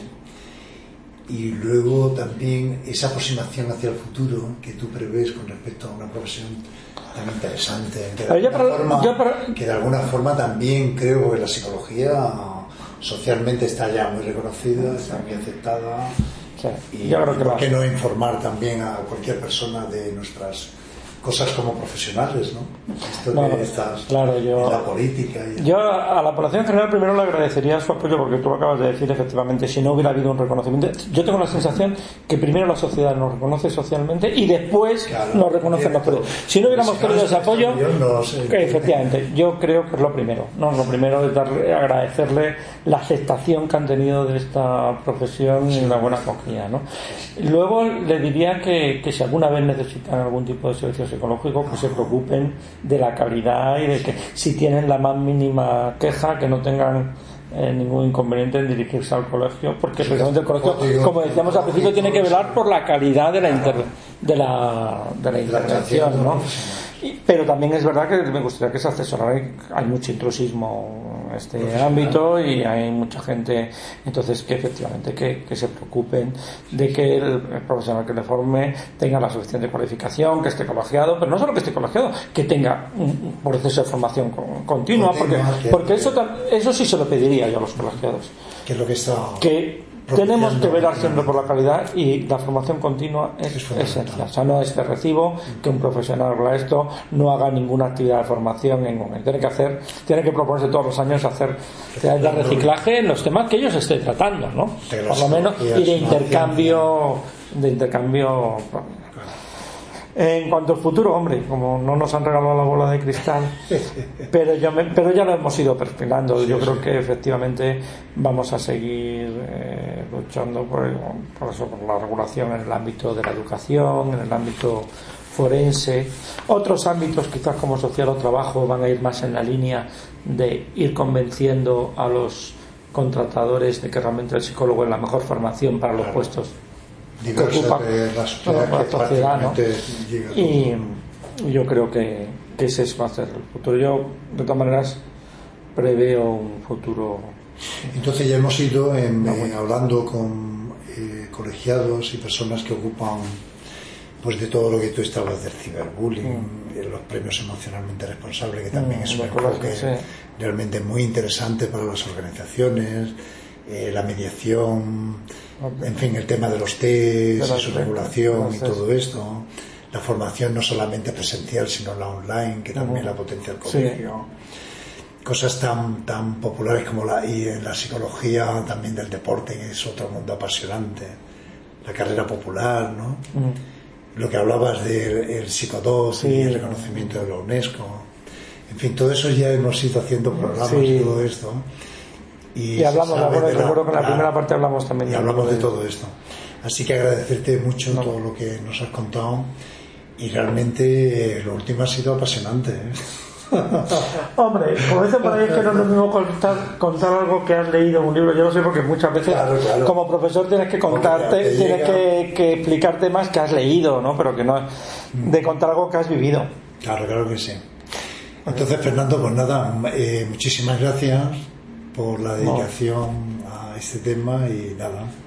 S1: y luego también esa aproximación hacia el futuro que tú prevés con respecto a una profesión tan interesante, que de, alguna, para, forma, para... que de alguna forma también creo que la psicología socialmente está ya muy reconocida, está muy aceptada,
S2: sí,
S1: y
S2: yo creo que
S1: ¿por qué no informar también a cualquier persona de nuestras cosas como profesionales, ¿no? Esto
S2: bueno,
S1: de estas,
S2: claro, yo,
S1: la política y
S2: yo a la población en general primero le agradecería su apoyo, porque tú lo acabas de decir, efectivamente, si no hubiera habido un reconocimiento, yo tengo la sensación que primero la sociedad nos reconoce socialmente y después claro, nos reconoce los poderes. Si no hubiéramos tenido ese apoyo, no sé, que efectivamente, yo creo que es lo primero, no lo primero es darle, agradecerle la aceptación que han tenido de esta profesión y la buena acogida, ¿no? Luego le diría que, que si alguna vez necesitan algún tipo de servicio psicológico, que se preocupen de la calidad y de que si tienen la más mínima queja, que no tengan eh, ningún inconveniente en dirigirse al colegio, porque precisamente el colegio, como decíamos al principio, tiene que velar por la calidad de la inter, de la, de la intervención, ¿no? Y, pero también es verdad que me gustaría que se asesorara. Hay mucho intrusismo en este ámbito y hay mucha gente, entonces que efectivamente que, que se preocupen de que el, el profesional que le forme tenga la suficiente cualificación, que esté colegiado, pero no solo que esté colegiado, que tenga un proceso de formación continua, porque, porque eso, eso sí se lo pediría yo a los colegiados,
S1: que es lo que está
S2: que tenemos que velar siempre por la calidad, y la formación continua es, es esencial. O sea, no es de recibo que un profesional haga esto, no haga ninguna actividad de formación, ninguna. Tiene que hacer, tiene que proponerse todos los años hacer de reciclaje en los temas que ellos estén tratando, ¿no? Por lo menos, y de intercambio, de intercambio. En cuanto al futuro, hombre, como no nos han regalado la bola de cristal, pero, yo me, pero ya lo hemos ido perfilando. Yo creo que efectivamente vamos a seguir eh, luchando por, por eso, por la regulación en el ámbito de la educación, en el ámbito forense. Otros ámbitos, quizás como social o trabajo, van a ir más en la línea de ir convenciendo a los contratadores de que realmente el psicólogo es la mejor formación para los claro. puestos
S1: diversas que ocupan
S2: de la sociedad, la sociedad ¿no? Y yo creo que, que ese va a ser el futuro. Yo, de todas maneras, preveo un futuro.
S1: Entonces ya hemos ido en, en, hablando con eh, colegiados y personas que ocupan pues de todo lo que tú estabas del ciberbullying, mm. los premios emocionalmente responsables, que también mm, es un enfoque sí. realmente muy interesante para las organizaciones, eh, la mediación, okay. en fin, el tema de los test, de su regulación y todo esto, la formación no solamente presencial sino la online, que también mm. la potencia el colegio. Sí. Cosas tan tan populares como la y en la psicología también del deporte, que es otro mundo apasionante, la carrera popular, ¿no? Mm. Lo que hablabas del psicodoc sí, y el reconocimiento de la UNESCO, en fin, todo eso ya hemos ido haciendo programas sí. y todo esto
S2: y, y hablamos, recuerdo, la, recuerdo que en la, la primera parte hablamos también
S1: y de hablamos de, de todo esto, así que agradecerte mucho no. todo lo que nos has contado y realmente eh, lo último ha sido apasionante, ¿eh?
S2: Hombre, como dice por ahí, es que no es lo mismo contar, contar algo que has leído en un libro. Yo lo sé porque muchas veces claro, claro. como profesor tienes que contarte, te tienes que, que explicarte más que has leído, ¿no? Pero que no de contar algo que has vivido.
S1: Claro, claro que sí. Entonces, Fernando, pues nada, eh, muchísimas gracias por la dedicación no. a este tema y nada.